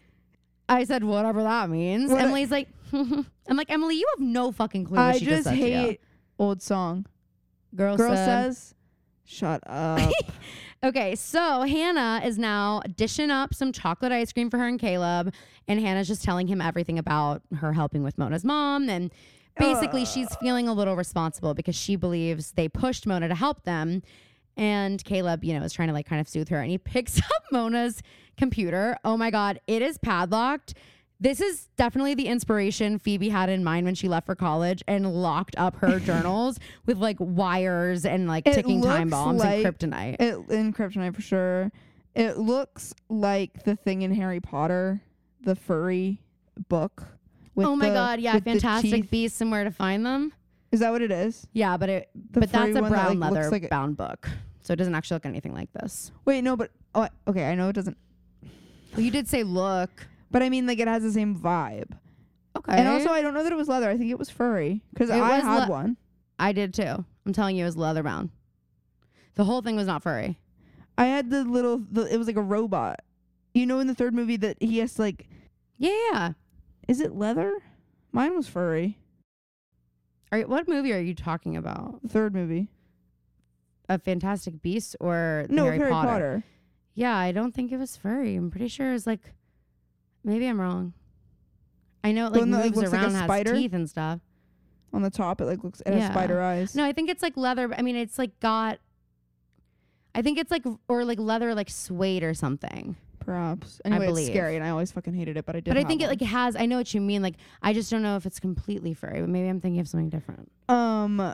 I said, whatever that means. What I- Emily's like, I'm like, Emily, you have no fucking clue what I she just just said to you. hate old song. Girl, Girl said- says, shut up. Okay, so Hannah is now dishing up some chocolate ice cream for her and Caleb, and Hannah's just telling him everything about her helping with Mona's mom, and basically Uh. she's feeling a little responsible because she believes they pushed Mona to help them, and Caleb, you know, is trying to like kind of soothe her, and he picks up Mona's computer. Oh my God, it is padlocked. This is definitely the inspiration Phoebe had in mind when she left for college and locked up her journals with like wires and like It ticking time looks bombs like- and kryptonite. It in Kryptonite for sure. It looks like the thing in Harry Potter, the furry book. With Oh my the- God, yeah, with the Fantastic teeth. Beasts and Where to Find Them. Is that what it is? Yeah, but it The but that's furry a one that, brown like, looks leather like a- bound book. So it doesn't actually look anything like this. Wait, no, but oh, I- okay, I know it doesn't. Well, you did say look. But I mean, like, it has the same vibe. Okay. And also, I don't know that it was leather. I think it was furry because It I was had le- one. I did too. I'm telling you, it was leather bound. The whole thing was not furry. I had the little. The, it was like a robot. You know, in the third movie that he has to, like. Yeah, yeah. Is it leather? Mine was furry. Are you, what movie are you talking about? The third movie. a Fantastic Beasts or No, Harry, Harry Potter. Potter. Yeah, I don't think it was furry. I'm pretty sure it was like, maybe I'm wrong. I know it like One that, like, moves looks like a around, has spider? teeth and stuff. On the top, it like looks. It has Yeah. spider eyes. No, I think it's like leather. I mean, it's like got. I think it's like or like leather, like suede or something. Perhaps. Anyway, it's believe. scary, and I always fucking hated it, but I did. But I have think it one. like has. I know what you mean. Like I just don't know if it's completely furry. But maybe I'm thinking of something different. Um,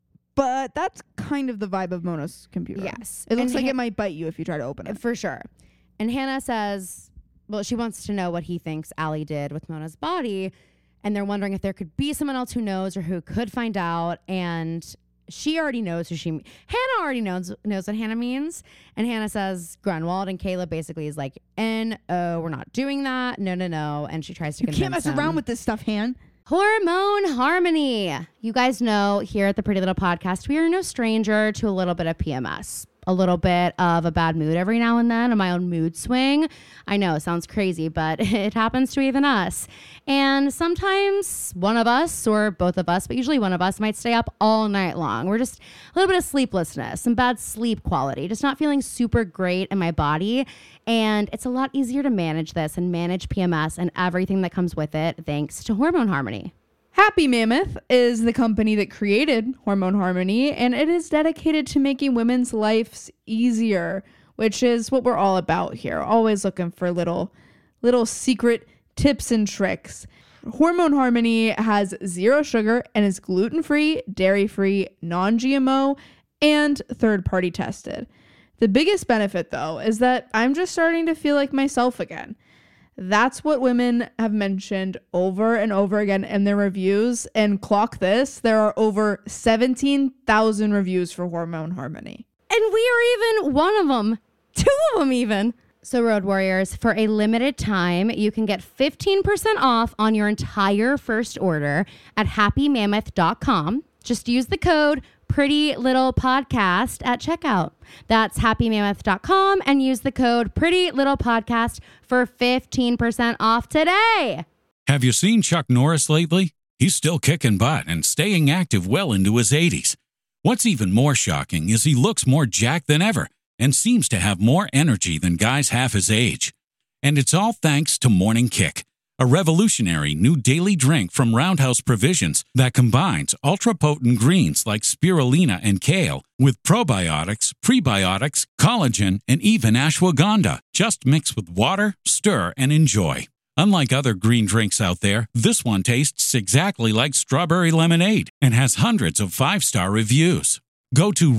but that's kind of the vibe of Mona's computer. Yes, It looks And like Han- it might bite you if you try to open it. for sure. And Hannah says, well, she wants to know what he thinks Allie did with Mona's body. And they're wondering if there could be someone else who knows or who could find out. And she already knows who she means. Hannah already knows knows what Hannah means. And Hannah says Grunwald, and Caleb basically is like, N O, we're not doing that. No, no, no. And she tries to You convince can't mess him. around with this stuff, Han. Hormone Harmony. You guys know here at the Pretty Little Podcast, we are no stranger to a little bit of P M S. A little bit of a bad mood every now and then, and my own mood swing. I know it sounds crazy, but it happens to even us. And sometimes one of us, or both of us, but usually one of us, might stay up all night long. We're just a little bit of sleeplessness, some bad sleep quality, just not feeling super great in my body. And it's a lot easier to manage this and manage P M S and everything that comes with it thanks to Hormone Harmony. Happy Mammoth is the company that created Hormone Harmony, and it is dedicated to making women's lives easier, which is what we're all about here. Always looking for little, little secret tips and tricks. Hormone Harmony has zero sugar and is gluten-free, dairy-free, non-G M O, and third-party tested. The biggest benefit, though, is that I'm just starting to feel like myself again. That's what women have mentioned over and over again in their reviews. And clock this, there are over seventeen thousand reviews for Hormone Harmony. And we are even one of them, two of them even. So Road Warriors, for a limited time, you can get fifteen percent off on your entire first order at happy mammoth dot com. Just use the code Pretty Little Podcast at checkout. That's happy mammoth dot com and use the code Pretty Little Podcast for fifteen percent off today. Have you seen Chuck Norris lately? He's still kicking butt and staying active well into his eighties. What's even more shocking is he looks more jacked than ever and seems to have more energy than guys half his age. And it's all thanks to Morning Kick, a revolutionary new daily drink from Roundhouse Provisions that combines ultra-potent greens like spirulina and kale with probiotics, prebiotics, collagen, and even ashwagandha. Just mix with water, stir, and enjoy. Unlike other green drinks out there, this one tastes exactly like strawberry lemonade and has hundreds of five-star reviews. Go to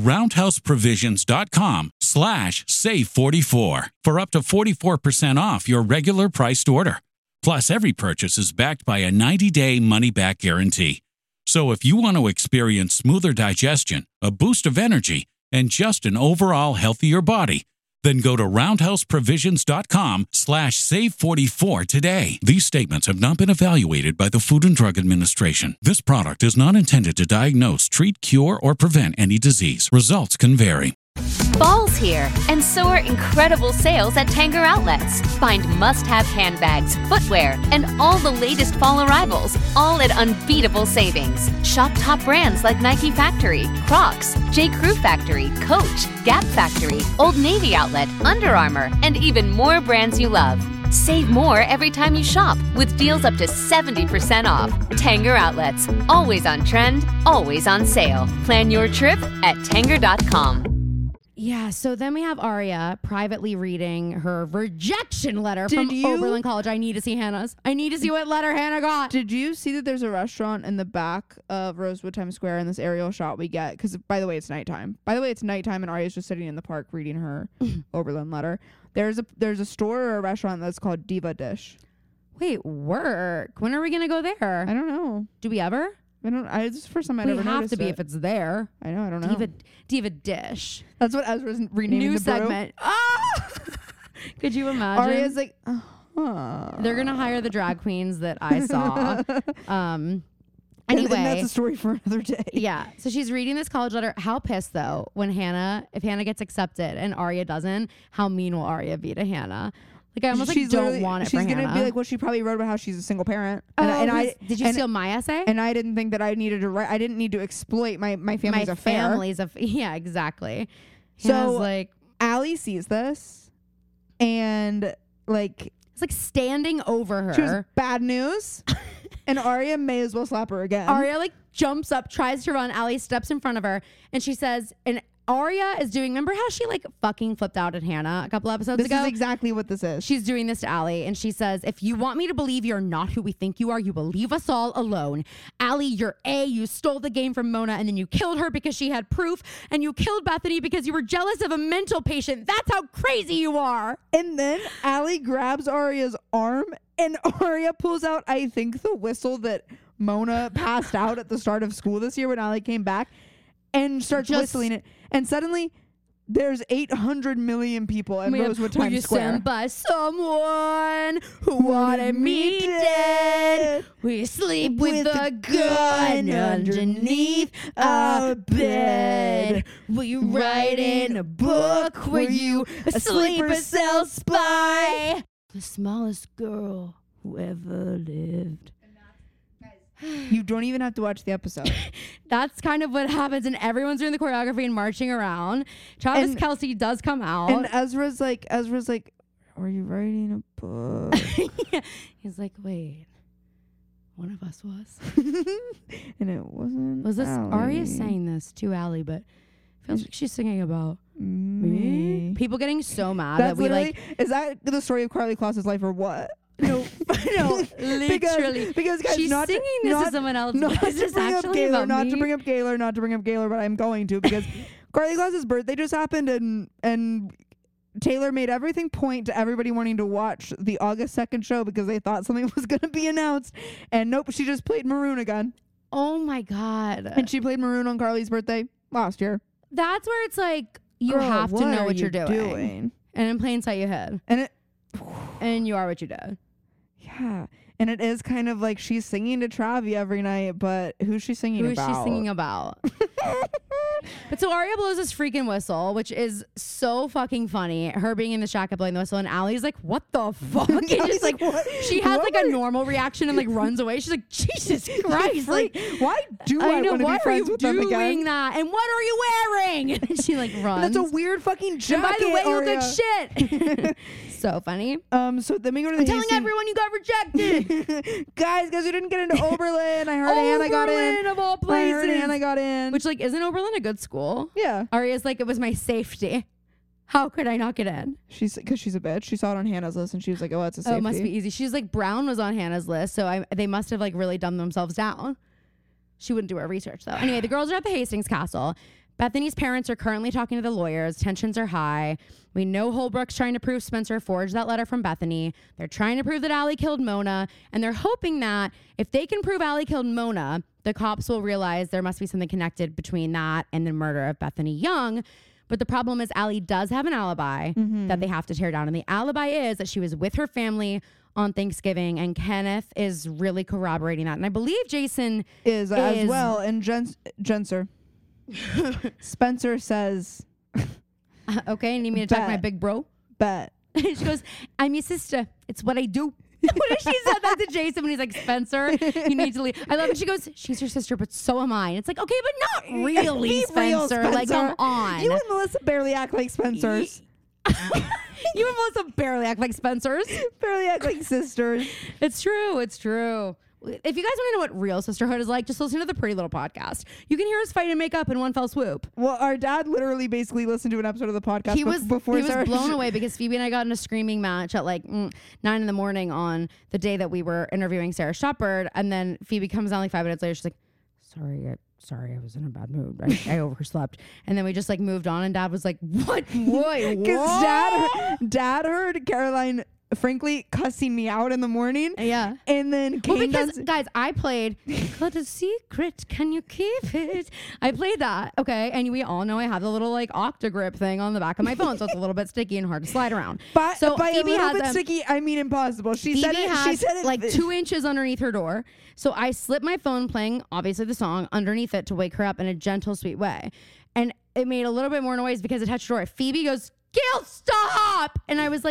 roundhouseprovisions.com slash save 44 for up to forty-four percent off your regular priced order. Plus, every purchase is backed by a ninety-day money-back guarantee. So if you want to experience smoother digestion, a boost of energy, and just an overall healthier body, then go to roundhouseprovisions.com slash save 44 today. These statements have not been evaluated by the Food and Drug Administration. This product is not intended to diagnose, treat, cure, or prevent any disease. Results can vary. Fall's here, and so are incredible sales at Tanger Outlets. Find must-have handbags, footwear, and all the latest fall arrivals, all at unbeatable savings. Shop top brands like Nike Factory, Crocs, J. Crew Factory, Coach, Gap Factory, Old Navy Outlet, Under Armour, and even more brands you love. Save more every time you shop with deals up to seventy percent off. Tanger Outlets, always on trend, always on sale. Plan your trip at tanger dot com. Yeah, so then we have Aria privately reading her rejection letter Did from you- Oberlin College. I need to see Hannah's. I need to see what letter Hannah got. Did you see that there's a restaurant in the back of Rosewood Times Square in this aerial shot we get? Because, by the way, it's nighttime. By the way, it's nighttime, and Aria's just sitting in the park reading her Oberlin letter. There's a there's a store or a restaurant that's called Diva Dish. Wait, work. When are we going to go there? I don't know. Do we ever? I don't. I, it's the first time I've we ever have noticed to be it. if it's there. I know. I don't know. Diva, Diva Dish. That's what Ezra's renaming New the brew. segment. Ah! Could you imagine? Aria's like, uh-huh. They're going to hire the drag queens that I saw. um, And- anyway. and that's a story for another day. Yeah. So she's reading this college letter. How pissed, though, when Hannah, if Hannah gets accepted and Aria doesn't, how mean will Aria be to Hannah? Like I almost like she's don't literally- want it She's for gonna Hannah. be like, well, she probably wrote about how she's a single parent. oh, And, and I who's- did you and, steal my essay? and I didn't think that I needed to write. I didn't need to exploit my my family's my affair. family's a yeah, exactly. So, Hannah's like Allie sees this, and like it's like standing over her. she was bad news, and Arya may as well slap her again. Arya like jumps up, tries to run. Allie steps in front of her, and she says, and Arya is doing. Remember how she like fucking flipped out at Hannah a couple episodes this ago? is exactly what this is. She's doing this to Allie, and she says, if you want me to believe you're not who we think you are, you will leave us all alone. Allie, you're A, you stole the game from Mona, and then you killed her because she had proof, and you killed Bethany because you were jealous of a mental patient. That's how crazy you are. And then Allie grabs Arya's arm, and Arya pulls out, I think, the whistle that Mona passed out at the start of school this year when Allie came back, and starts Just- whistling it. And suddenly, there's eight hundred million people in We have- Rosewood Will Times you Square. stand by someone who wanted me dead? We sleep with, a gun underneath our bed. Will you write in a book? Were you a sleeper cell spy? The smallest girl who ever lived. You don't even have to watch the episode. That's kind of what happens, and everyone's doing the choreography and marching around. Travis And- Kelce does come out. And Ezra's like, Ezra's like, are you writing a book? Yeah. He's like, wait, one of us was. And it wasn't. Was this Allie. Arya saying this to Allie, but feels like she's singing about me? Me. People getting so mad That's that we literally. like Is that the story of Carly Kloss's life or what? no, no, Because- literally. because, guys, she's not to- singing this not- to someone else. Not but this to is bring up actually Gaylor, about not me. to bring up Gaylor, not to bring up Gaylor, but I'm going to because Carly Kloss's birthday just happened, and and Taylor made everything point to everybody wanting to watch the August second show because they thought something was going to be announced, and nope, she just played Maroon again, Oh my god, and she played Maroon on Carly's birthday last year. that's where it's like you Girl, have to what know are what you you're doing. doing? and in plain sight you hid, And it, and you are what you did. yeah, and it is kind of like she's singing to Travi every night, but who's she singing Who is about? she singing about? But so Arya blows this freaking whistle, which is so fucking funny. Her being in the shack blowing the whistle, and Allie's like, "What the fuck?" And Allie's just like, like, "What? she has What like a are- normal reaction and like runs away. She's like, "Jesus Christ!" Like, why do I, I know want to why be are friends you with them again? doing that? And what are you wearing? And she like runs. That's a weird fucking and jacket. by the way, you look Arya. like shit. So funny. Um, so then we go to the I'm telling Hastings- everyone you got rejected. guys, guys, we didn't get into Oberlin. I heard Anna got in. Oberlin, of all I heard places. Anna got in. Which like isn't Oberlin a good school? yeah, Arya's like, it was my safety. How could I not get in? she's because she's a bitch. She saw it on Hannah's list and she was like, "Oh, that's a safety." Oh, it must be easy. She's like, Brown was on Hannah's list, so I, they must have like really dumbed themselves down. She wouldn't do her research though. Anyway, the girls are at the Hastings Castle. Bethany's parents are currently talking to the lawyers. Tensions are high. We know Holbrook's trying to prove Spencer forged that letter from Bethany. They're trying to prove that Allie killed Mona, and they're hoping that if they can prove Allie killed Mona, the cops will realize there must be something connected between that and the murder of Bethany Young. But the problem is Allie does have an alibi that they have to tear down. And the alibi is that she was with her family on Thanksgiving, and Kenneth is really corroborating that. And I believe Jason is as is- well. And Jen, Jenser, Spencer says, okay, need me to talk to my Bet. big bro? "Bet." She goes, I'm your sister. It's what I do. What if she said that to Jason when he's like, Spencer, you need to leave? I love it. She goes, she's your sister, but so am I. And it's like, okay, but not really, Be Spencer. real, Like, come on. You and Melissa barely act like Spencers. You and Melissa barely act like Spencers. barely act like sisters. It's true. It's true. If you guys want to know what real sisterhood is like, just listen to the Pretty Little Podcast. You can hear us fight and make up in one fell swoop. Well, our dad literally basically listened to an episode of the podcast He bef- was before he was Sarah- blown away because Phoebe and I got in a screaming match at like mm, nine in the morning on the day that we were interviewing Sarah Shepard, and then Phoebe comes down like five minutes later. She's like, "Sorry, I, sorry, I was in a bad mood. I, I overslept." And then we just like moved on, and Dad was like, "What? Boy, Because dad, heard- dad heard Caroline, frankly, cussing me out in the morning. Yeah." And then Well, came because down. guys, I played "Got a Secret, Can You Keep It?" I played that, okay, and we all know I have the little like Octagrip thing on the back of my phone, so it's a little bit sticky and hard to slide around. By, so by a Phoebe little has bit them. sticky, I mean impossible. She Phoebe said it. has She said it like two inches underneath her door. So I slipped my phone playing, obviously, the song underneath it to wake her up in a gentle, sweet way. And it made a little bit more noise because it touched her door. Phoebe goes, "Gail, stop!" And I was like,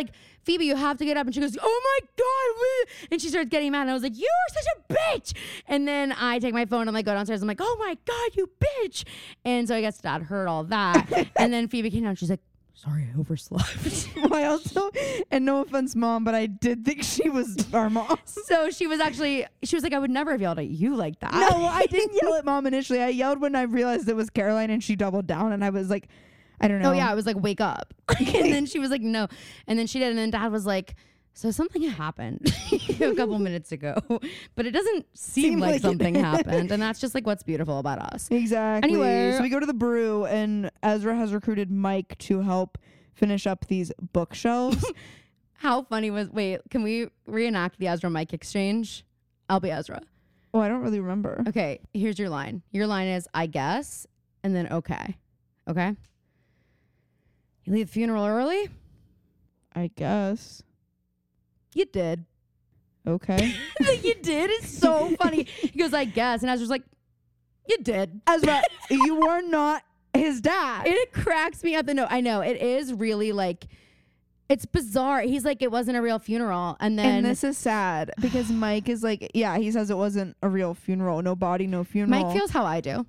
Phoebe, you have to get up. And she goes, oh my God. And she starts getting mad. And I was like, you are such a bitch. And then I take my phone and like go downstairs. I'm like, oh my God, you bitch. And so I guess Dad heard all that. And then Phoebe came down. She's like, sorry, I overslept. I also, and no offense, Mom, but I did think she was our mom. So she was actually, she was like, I would never have yelled at you like that. No, I didn't yell at Mom initially. I yelled when I realized it was Caroline and she doubled down and I was like, I don't know. Oh yeah, I was like, wake up. And then she was like, no. And then she did. And then Dad was like, so something happened a couple minutes ago, but it doesn't seem, Seem like, like something it. happened. And that's just like what's beautiful about us. Exactly. Anyway. So we go to the brew and Ezra has recruited Mike to help finish up these bookshelves. How funny was, wait, can we reenact the Ezra Mike exchange? I'll be Ezra. Oh, I don't really remember. Okay, here's your line. Your line is, I guess, and then okay. Okay? You leave the funeral early? I guess. You did. Okay. Like, you did? It's so funny. He goes, I guess. And Ezra's like, you did. Ezra, you are not his dad. And it cracks me up. The note. I know. It is really like, it's bizarre. He's like, it wasn't a real funeral. And then. And this is sad because Mike is like, yeah, he says it wasn't a real funeral. No body, no funeral. Mike feels how I do.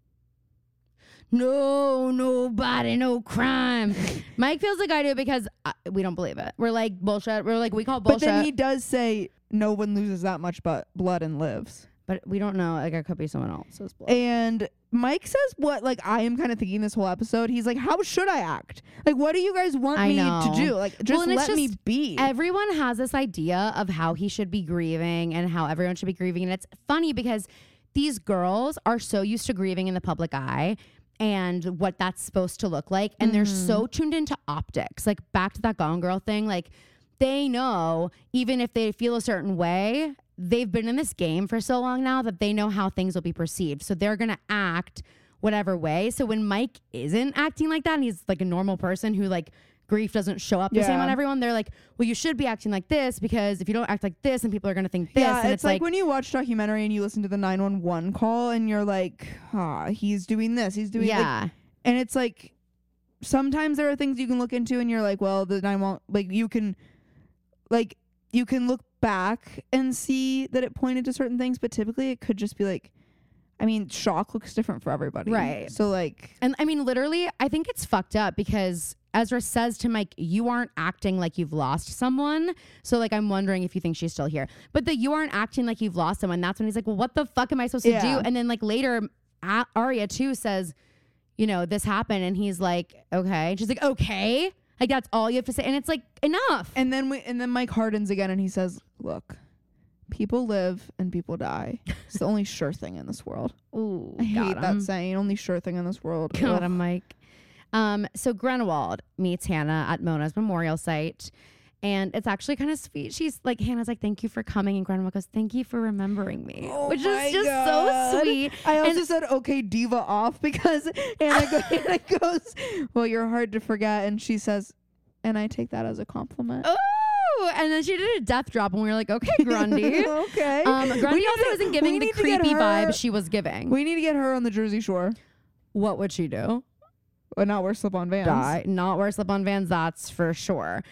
No, nobody, no crime. Mike feels like I do because I, we don't believe it. We're like bullshit. We're like, we call it bullshit. But then he does say no one loses that much but blood and lives. But we don't know. Like, it could be someone else's blood. And Mike says what, like, I am kind of thinking this whole episode. He's like, how should I act? Like, what do you guys want I me know. to do? Like, just Well, and it's let me just be. Everyone has this idea of how he should be grieving and how everyone should be grieving. And it's funny because these girls are so used to grieving in the public eye and what that's supposed to look like. And mm-hmm. they're so tuned into optics. Like, back to that Gone Girl thing. Like, they know, even if they feel a certain way, they've been in this game for so long now that they know how things will be perceived. So they're going to act whatever way. So when Mike isn't acting like that and he's like a normal person who like grief doesn't show up the yeah. same on everyone, they're like, well, you should be acting like this because if you don't act like this, then people are going to think this. Yeah, and it's, it's like, like when you watch documentary and you listen to the nine one one call and you're like, ah, he's doing this, he's doing yeah. like, and it's like, sometimes there are things you can look into and you're like, well, the nine one one, like you can, like, you can look back and see that it pointed to certain things, but typically it could just be like, I mean, shock looks different for everybody. Right. So like, and I mean, literally, I think it's fucked up because Ezra says to Mike, you aren't acting like you've lost someone. So like, I'm wondering if you think she's still here, but the you aren't acting like you've lost someone. That's when he's like, well, what the fuck am I supposed yeah. to do? And then like later, A- Arya too says, you know, this happened. And he's like, okay. And she's like, okay. Like, that's all you have to say. And it's like, enough. And then we, and then Mike hardens again and he says, look, people live and people die. It's the only sure thing in this world. Ooh, I hate got that him. saying. Only sure thing in this world. Got Ugh. him, Mike. Um, so Grenwald meets Hannah at Mona's memorial site. And it's actually kind of sweet. She's like, Hannah's like, thank you for coming. And Grenwald goes, thank you for remembering me. Oh which my is just God. so sweet. I also And- said, okay, diva off, because Hannah, go- Hannah goes, well, you're hard to forget. And she says, and I take that as a compliment. Oh, and then she did a death drop, and we were like, okay, Grundy. Okay. Um, Grundy need also to- wasn't we giving the need to get creepy her- vibe she was giving. We need to get her on the Jersey Shore. What would she do? But not wear slip-on Vans. Die. Not wear slip-on Vans, that's for sure.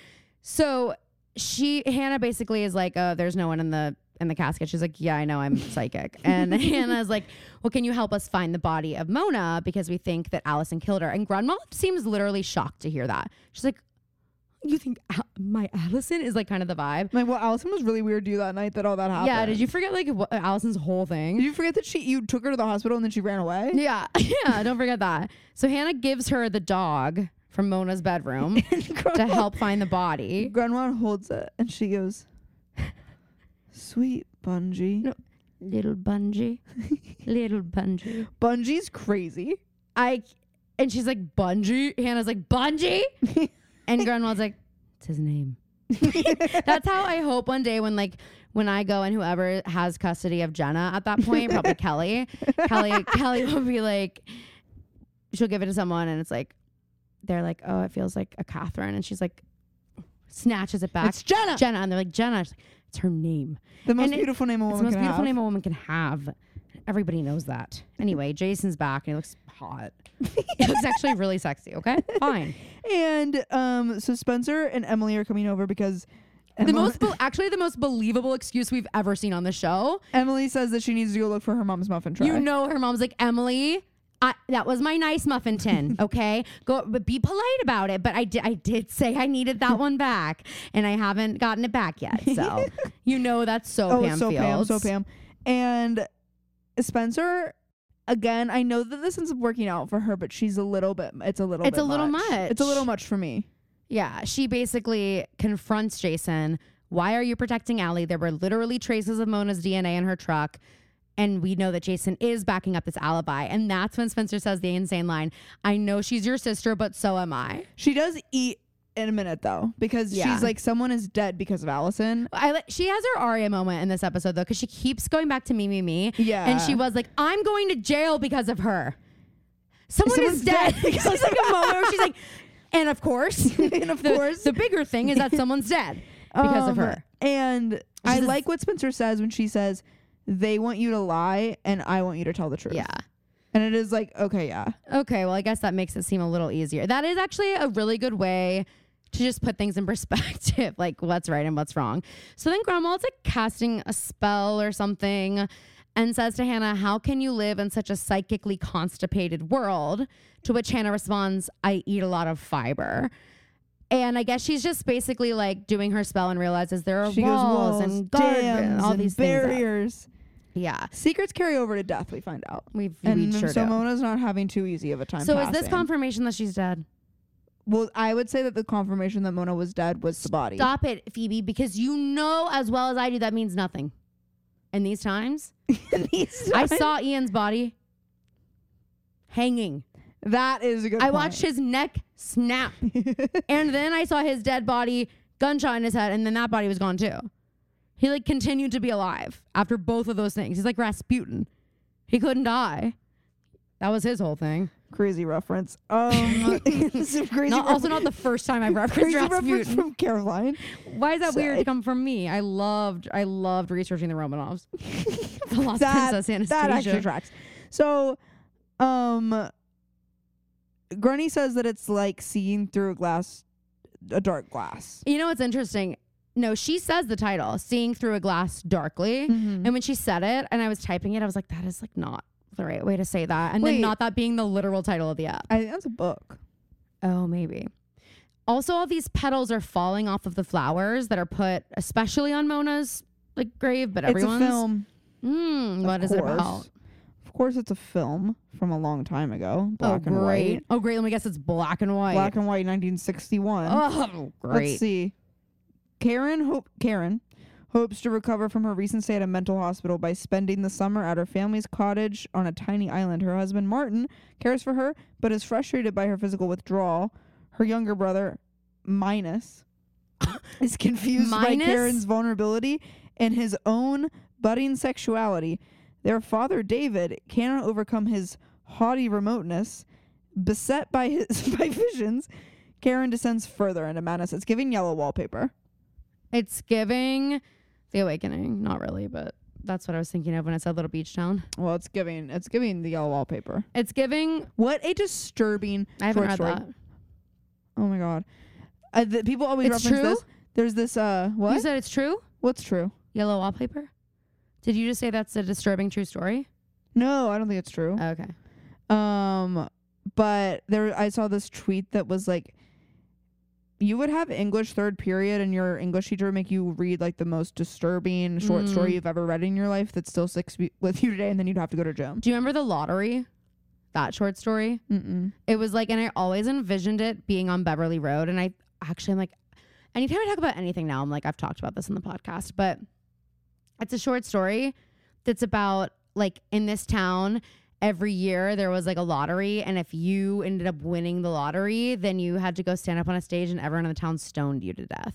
So she, Hannah basically is like, oh, there's no one in the in the casket. She's like, yeah, I know, I'm psychic. And Hannah's like, well, can you help us find the body of Mona? Because we think that Allison killed her. And Grunwald seems literally shocked to hear that. She's like, you think Al- my Allison is like kind of the vibe? Like, well, Allison was really weird to you that night that all that happened. Yeah, did you forget like what, Allison's whole thing? Did you forget that she you took her to the hospital and then she ran away? Yeah, yeah, don't forget that. So Hannah gives her the dog from Mona's bedroom to help find the body. Grandma holds it and she goes, sweet Bungie. No. Little Bungie. Little Bungie. Bungie's crazy. I and she's like, Bungie? Hannah's like, Bungie? And Grunwald's like, it's his name. That's how I hope one day when like when I go and whoever has custody of Jenna at that point, probably Kelly, Kelly, Kelly will be like, she'll give it to someone and it's like, they're like, oh, it feels like a Catherine. And she's like, snatches it back. It's Jenna. Jenna. And they're like, Jenna. She's like, it's her name. The most And it- beautiful name a It's woman the most can beautiful have. name a woman can have. Everybody knows that. Anyway, Jason's back and he looks hot. He looks actually really sexy. Okay, fine. And um, so Spencer and Emily are coming over because The Emily, most, be- actually, the most believable excuse we've ever seen on the show. Emily says that she needs to go look for her mom's muffin tray. You know, her mom's like, Emily, I, that was my nice muffin tin. Okay, go, but be polite about it. But I did, I did say I needed that one back, and I haven't gotten it back yet. So, you know, that's so oh, Pam so Pam, Fields. so Pam, and Spencer. Again, I know that this ends up working out for her, but she's a little bit. It's a little. It's bit a little much. much. It's a little much for me. Yeah, she basically confronts Jason. Why are you protecting Allie? There were literally traces of Mona's D N A in her truck. And we know that Jason is backing up this alibi. And that's when Spencer says the insane line, I know she's your sister, but so am I. She does eat in a minute, though, because Yeah. she's like, someone is dead because of Allison. I li- She has her Arya moment in this episode, though, because she keeps going back to me, me, me. Yeah. And she was like, I'm going to jail because of her. Someone Someone's is dead. dead Because it's like a moment where she's like, and of course. And of the, course. The bigger thing is that someone's dead because of Um, her. And I says- like what Spencer says when she says, they want you to lie and I want you to tell the truth. Yeah. And it is like, okay, yeah. Okay, well, I guess that makes it seem a little easier. That is actually a really good way to just put things in perspective, like what's right and what's wrong. So then Gromwald's like casting a spell or something and says to Hannah, how can you live in such a psychically constipated world? To which Hannah responds, I eat a lot of fiber. And I guess she's just basically like doing her spell and realizes there are She walls, goes walls, and guards dams, and all and these things. barriers. Up. Yeah, Secrets carry over to death, we find out. we've And we sure so do. Mona's not having too easy of a time So is this passing. confirmation that she's dead? Well, I would say that the confirmation that Mona was dead was the body. Stop it, Phoebe, because you know as well as I do that means nothing. In these times, These I times- saw Ian's body hanging. That is a good I point. watched his neck snap. And then I saw his dead body, gunshot in his head, and then that body was gone too. He like continued to be alive after both of those things. He's like Rasputin. He couldn't die. That was his whole thing. Crazy reference. Um, some crazy Not, also not the first time I've referenced crazy reference Rasputin. from Caroline. Why is that So- weird to come from me? I loved I loved researching the Romanovs. The Lost that, Princess Anastasia. that actually tracks. So, um, Granny says that it's like seeing through a glass, a dark glass. You know what's interesting? No, she says the title, Seeing Through a Glass Darkly. Mhm. And when she said it and I was typing it, I was like, that is like not the right way to say that. And Wait. then not that being the literal title of the app. I think that's a book. Oh, maybe. Also, all these petals are falling off of the flowers that are put, especially on Mona's like grave, but It's a everyone's. film. Mm, Of what is it course. about? Of course, it's a film from a long time ago. Black oh, and great. white. Oh, great. Let me guess it's black and white. Black and white, nineteen sixty-one. Oh, great. Let's see. Karen hope Karen hopes to recover from her recent stay at a mental hospital by spending the summer at her family's cottage on a tiny island. Her husband Martin cares for her, but is frustrated by her physical withdrawal. Her younger brother, Minus, is confused by Minus? Karen's vulnerability and his own budding sexuality. Their father, David, cannot overcome his haughty remoteness. Beset by his by visions, Karen descends further into madness. It's giving yellow wallpaper. It's giving The Awakening. Not really, but that's what I was thinking of when I said Little Beach Town. Well, it's giving it's giving the yellow wallpaper. It's giving. What a disturbing I haven't short read story. that. Oh my god. Uh, the, people always It's reference true? this. There's this uh what? You said it's true? What's true? Yellow wallpaper? Did you just say that's a disturbing true story? No, I don't think it's true. Okay. Um but there I saw this tweet that was like, you would have English third period and your English teacher would make you read like the most disturbing short Mm. story you've ever read in your life that still sticks be- with you today, and then you'd have to go to gym. Do you remember The Lottery? That short story? Mm-mm. It was like, and I always envisioned it being on Beverly Road. And I actually, I'm like, anytime I talk about anything now, I'm like, I've talked about this in the podcast, but it's a short story that's about like in this town, every year there was like a lottery. And if you ended up winning the lottery, then you had to go stand up on a stage and everyone in the town stoned you to death.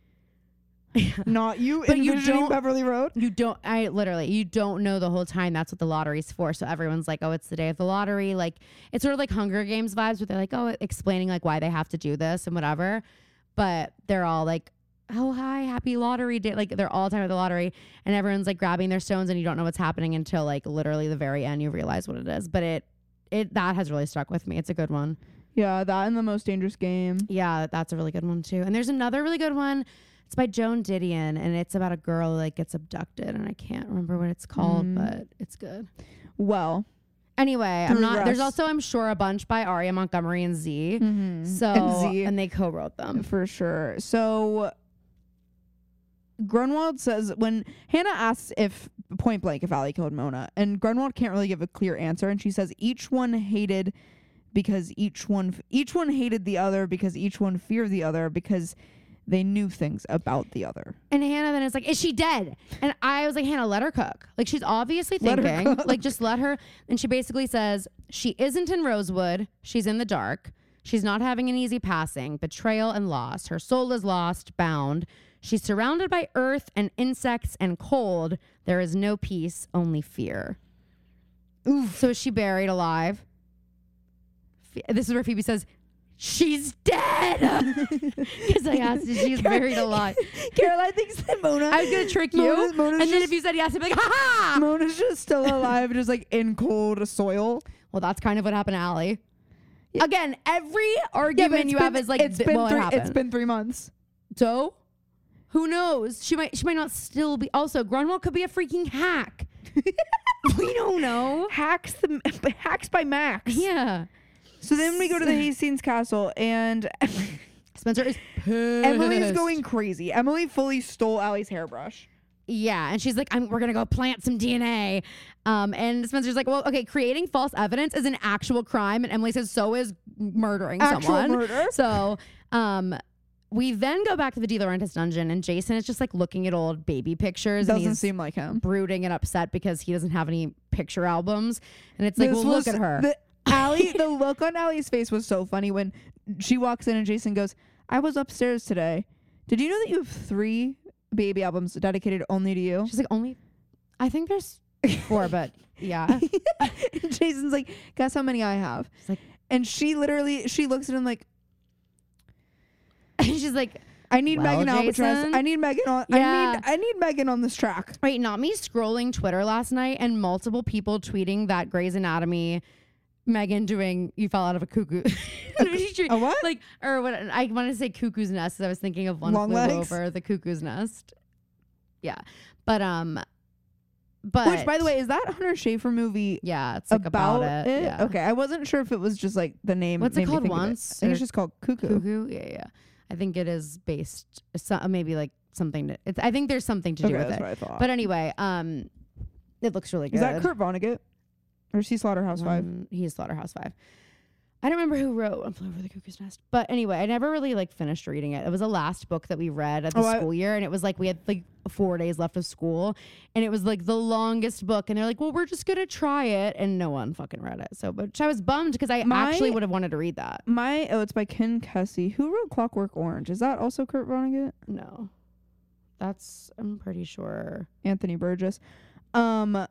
Not you But you envisioning don't- Beverly Road. You don't, I literally, you don't know the whole time that's what the lottery's for. So everyone's like, oh, it's the day of the lottery. Like, it's sort of like Hunger Games vibes, where they're like, oh, explaining like why they have to do this and whatever. But they're all like oh, hi, happy lottery day. Like they're all talking about the lottery and everyone's like grabbing their stones and you don't know what's happening until like literally the very end you realize what it is. But it, it that has really stuck with me. It's a good one. Yeah, that and The Most Dangerous Game. Yeah, that's a really good one too. And there's another really good one. It's by Joan Didion and it's about a girl who like gets abducted and I can't remember what it's called, Mm. but it's good. Well, Anyway, I'm The not. There's rest- also, I'm sure, a bunch by Aria Montgomery and Z. mm-hmm. So and, Z, and they co-wrote them. for sure. So Grunwald says when Hannah asks if point blank if Allie killed Mona, and Grunwald can't really give a clear answer, and she says each one hated because each one each one hated the other because each one feared the other because they knew things about the other. And Hannah then is like, "Is she dead?" And I was like, "Hannah, let her cook. Like she's obviously Let her thinking. cook. Like just let her." And she basically says she isn't in Rosewood. She's in the dark. She's not having an easy passing. Betrayal and loss. Her soul is lost, bound. She's surrounded by earth and insects and cold. There is no peace, only fear. Oof. So is she buried alive? F- This is where Phoebe says, "She's dead." Because I asked if she's buried alive. Caroline thinks that Mona. I was gonna trick you, Mona's- Mona's and then just- if you said yes, I'd be like, "Ha ha!" Mona's just still alive, just like in cold soil. Well, that's kind of what happened to Allie. Again, every Yeah, but argument it's you been, have is like, it's th- been well, it three, happened. it's been three months. So, who knows? She might, she might not still be. Also, Grunwald could be a freaking hack. We don't know. Hacks the hacks by Max. Yeah. So then we go to the Hastings Castle, and Spencer is pissed. Emily's going crazy. Emily fully stole Allie's hairbrush. Yeah, and she's like, I'm, "We're gonna go plant some D N A." Um, and Spencer's like, "Well, okay, creating false evidence is an actual crime," and Emily says, "So is murdering Actual someone." murder. So, um, we then go back to the De Laurentiis dungeon, and Jason is just like looking at old baby pictures, and Doesn't he's seem like him. brooding and upset because he doesn't have any picture albums. And it's like, This well, was look at her. The, Allie, the look on Allie's face was so funny when she walks in and Jason goes, "I was upstairs today. Did you know that you have three baby albums dedicated only to you?" She's like, only, I think there's four, but yeah. And Jason's like, "Guess how many I have?" She's like, And she literally, she looks at him like, she's like, "I need Well, Megan Albatross. Jason? I need Megan on. Yeah. I need. I need Megan on this track." wait, not me scrolling Twitter last night and multiple people tweeting that Grey's Anatomy, Megan doing "You Fell Out of a Cuckoo." A what? Like, or what? I wanted to say Cuckoo's Nest. 'Cause I was thinking of One Long Flew Legs? Over the Cuckoo's Nest. Yeah, but um, but Which, by the way, is that Hunter Schafer movie yeah, it's like about, about, it? Yeah. Okay, I wasn't sure if it was just like the name. What's it made me called think of once, I think it's or- just called Cuckoo. Cuckoo. Yeah, yeah. I think it is based, so, maybe like something to. It's, I think there's something to do Okay, with that's it. what I thought. But anyway, um, it looks really good. Is that Kurt Vonnegut? Or is he Slaughterhouse Five? Um, He's Slaughterhouse Five. I don't remember who wrote One Flew Over the Cuckoo's Nest, but anyway, I never really like finished reading it. It was the last book that we read at the Oh, I- school year, and it was like we had like four days left of school, and it was like the longest book. And they're like, "Well, we're just gonna try it," and no one fucking read it. So, but I was bummed because I My- actually would have wanted to read that. My oh, it's by Ken Kesey. Who wrote Clockwork Orange? Is that also Kurt Vonnegut? No, that's I'm pretty sure. Anthony Burgess. Um,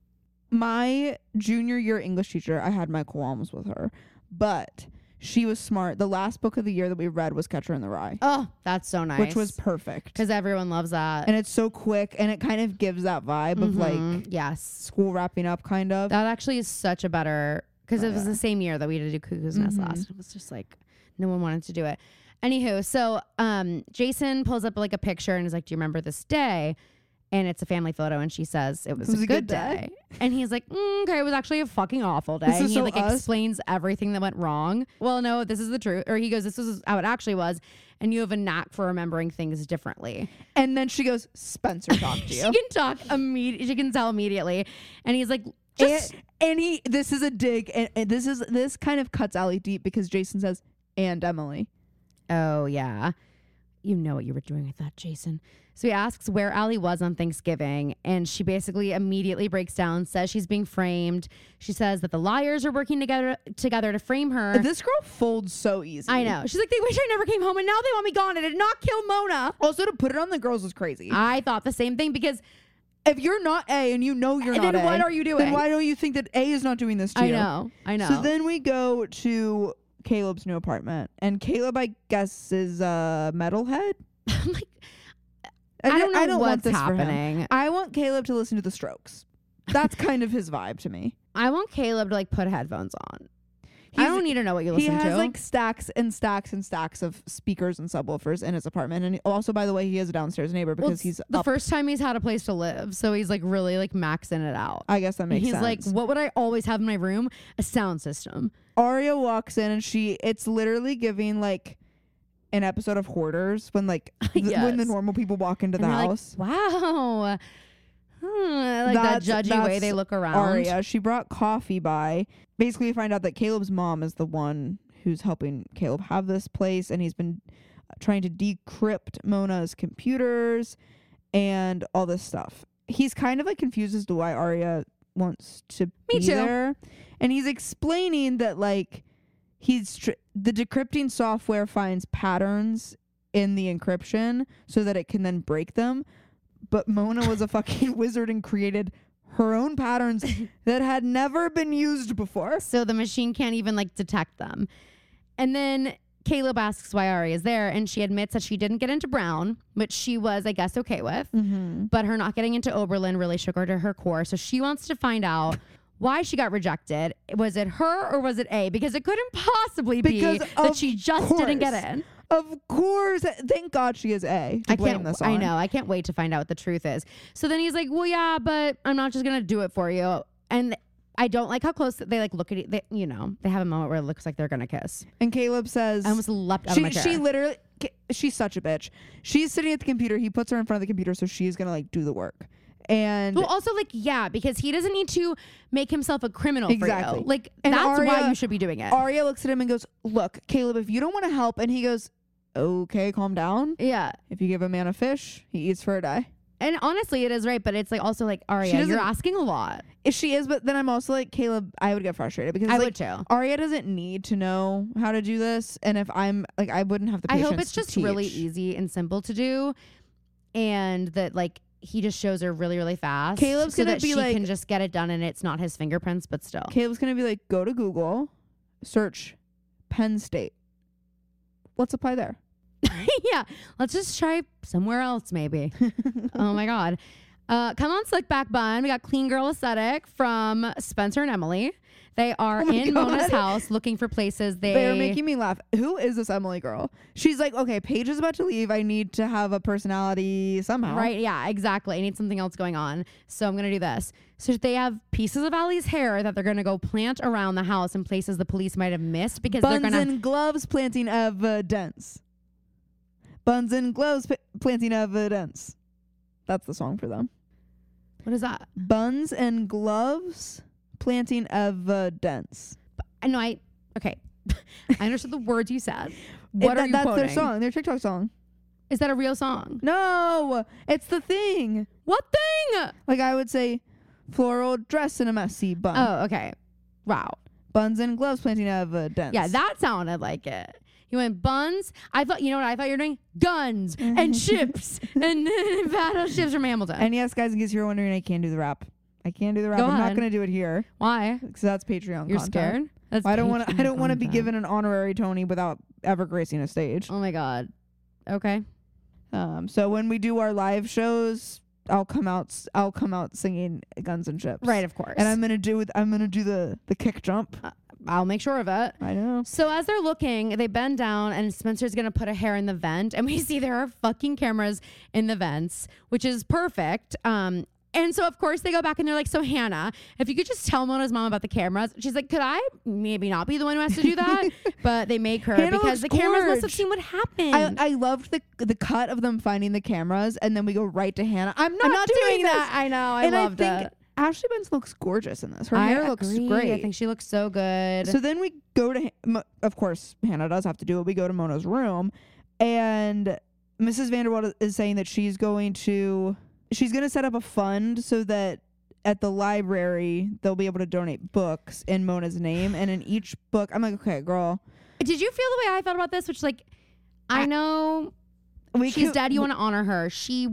my junior year English teacher, I had my qualms with her, but she was smart. The last book of the year that we read was Catcher in the Rye, Oh, that's so nice. which was perfect. because everyone loves that. And it's so quick, and it kind of gives that vibe of like Mhm. yes, school wrapping up, kind of. that actually is such a better because Oh, it was yeah. the same year that we did do Cuckoo's Nest Mhm. last. It was just like no one wanted to do it. Anywho, so um, Jason pulls up like a picture and is like, "Do you remember this day?" And it's a family photo, and she says it was, a, good, day. And he's like, mm, "Okay, it was actually a fucking awful day." This And is he so like us. explains everything that went wrong. Well, no, this is the truth. Or he goes, "This is how it actually was." And you have a knack for remembering things differently. And then she goes, "Spencer talked to She you." can talk immediately. She can tell immediately. And he's like, And, just and he, this is a dig, and, and this is this kind of cuts Allie deep because Jason says, "And Emily." oh, yeah. You know what you were doing with that, Jason. So he asks where Allie was on Thanksgiving, and she basically immediately breaks down, says she's being framed. She says that the liars are working together together to frame her. This girl folds so easy. I know. She's like, they wish I never came home, and now they want me gone. I did not kill Mona. Also, to put it on the girls was crazy. I thought the same thing because If you're not A and you know you're Then not A, what are you doing? Then why don't you think that A is not doing this to I you? know. I know. So then we go to Caleb's new apartment, and Caleb, I guess, is a metalhead. I'm like, I, I don't know I don't want what's this for him. happening. I want Caleb to listen to the Strokes. That's kind of his vibe to me. I want Caleb to like put headphones on. I He's- don't need to know what you He listen has to. like stacks and stacks and stacks of speakers and subwoofers in his apartment, and also, by the way, he has a downstairs neighbor Well, because it's he's the up. first time he's had a place to live, so he's like really like maxing it out. I guess that And makes he's sense. like, what would I always have in my room? A sound system. Arya walks in and she, it's literally giving like an episode of Hoarders when like th- when the Yes. normal people walk into And the you're house. like, wow. Hmm, like That's- that judgy way that's they look around. Arya, she brought coffee by. Basically, we find out that Caleb's mom is the one who's helping Caleb have this place, and he's been trying to decrypt Mona's computers and all this stuff. He's kind of like confused as to why Arya wants to Me be too. there, and he's explaining that like he's tr- the decrypting software finds patterns in the encryption so that it can then break them. But Mona was a fucking wizard and created her own patterns that had never been used before. So the machine can't even like detect them. And then Caleb asks why Arya is there, and she admits that she didn't get into Brown, which she was, I guess, okay with. Mm-hmm. But her not getting into Oberlin really shook her to her core. So she wants to find out why she got rejected. Was it her or was it A? Because it couldn't possibly be Because that of she just didn't get course. in. Of course. Thank God she is A. To I blame can't. this I on. know. I can't wait to find out what the truth is. So then he's like, "Well, yeah, but I'm not just gonna do it for you." And I don't like how close they like look at it. They, you know, they have a moment where it looks like they're gonna kiss. And Caleb says, I almost leapt out she, of my chair. she literally, she's such a bitch. She's sitting at the computer. He puts her in front of the computer, so she's gonna like do the work. And well, also like yeah, because he doesn't need to make himself a criminal Exactly. for you. Like And that's why Arya- you should be doing it. Arya looks at him and goes, "Look, Caleb, if you don't want to help," and he goes, "Okay, calm down. yeah. If you give a man a fish, he eats for a day." And honestly, it is right, but it's like also like She Arya, doesn't- you're asking a lot. If she is, but then I'm also like, Caleb, I would get frustrated because I like, would too. Arya doesn't need to know how to do this, and if I'm like, I wouldn't have the I patience. hope it's to just really teach. easy and simple to do, and that like he just shows her really really fast. Caleb's so gonna that be she like- can just get it done, and it's not his fingerprints, but still. Caleb's gonna be like, go to Google, search Penn State. Let's apply there. Yeah, let's just try somewhere else maybe. Oh my god. Uh, come on, Slick Back Bun. We got Clean Girl Aesthetic from Spencer and Emily. They are Oh my in Mona's God. house looking for places. They, They are making me laugh. Who is this Emily girl? She's like, okay, Paige is about to leave. I need to have a personality somehow. Right, yeah, exactly. I need something else going on. So I'm going to do this. So they have pieces of Allie's hair that they're going to go plant around the house in places the police might have missed because Buns they're going to. and gloves planting evidence. Buns and gloves p- planting evidence. That's the song for them. What is that? Buns and gloves planting evidence. I know I. Okay. I understood the words you said. What It- are that- you That's quoting? their song, their TikTok song. Is that a real song? No, it's the thing. What thing? Like I would say, floral dress in a messy bun. Oh, okay. Wow. Buns and gloves planting evidence. Yeah, that sounded like it. You went buns. I thought, you know what I thought you were doing? Guns and ships and battleships from Hamilton. And yes, guys, in case you're wondering, I can't do the rap. I can't do the rap. Go I'm ahead. not going to do it here Why? because that's Patreon. You're content. scared? That's I don't want to. I Patreon don't want to be content. given an honorary Tony without ever gracing a stage. Oh my god. Okay. Um. So when we do our live shows, I'll come out. s- I'll come out singing Guns and Ships. Right, of course. And I'm gonna do. I'm gonna do the the kick jump. Uh, I'll make sure of it. I know. So as they're looking, they bend down and Spencer's going to put a hair in the vent. And we see there are fucking cameras in the vents, which is perfect. Um, and so, of course, they go back and they're like, so Hannah, if you could just tell Mona's mom about the cameras. She's like, could I maybe not be the one who has to do that? But they make her Hannah because looks the cameras must have gorge. seen what happened. I, I loved the the cut of them finding the cameras, and then we go right to Hannah. I'm not, I'm not doing, doing, this. that. I know. I and loved I think it. Ashley Benz looks gorgeous in this. Her I hair looks agree. great. I think she looks so good. So then we go to, Mo- of course, Hannah does have to do it. We go to Mona's room, and Missus Vanderwald is saying that she's going to, she's going to set up a fund so that at the library they'll be able to donate books in Mona's name, and in each book, I'm like, okay, girl, Did you feel the way I felt about this? Which, like, I, I- know we she's could- dead. You want to honor her. She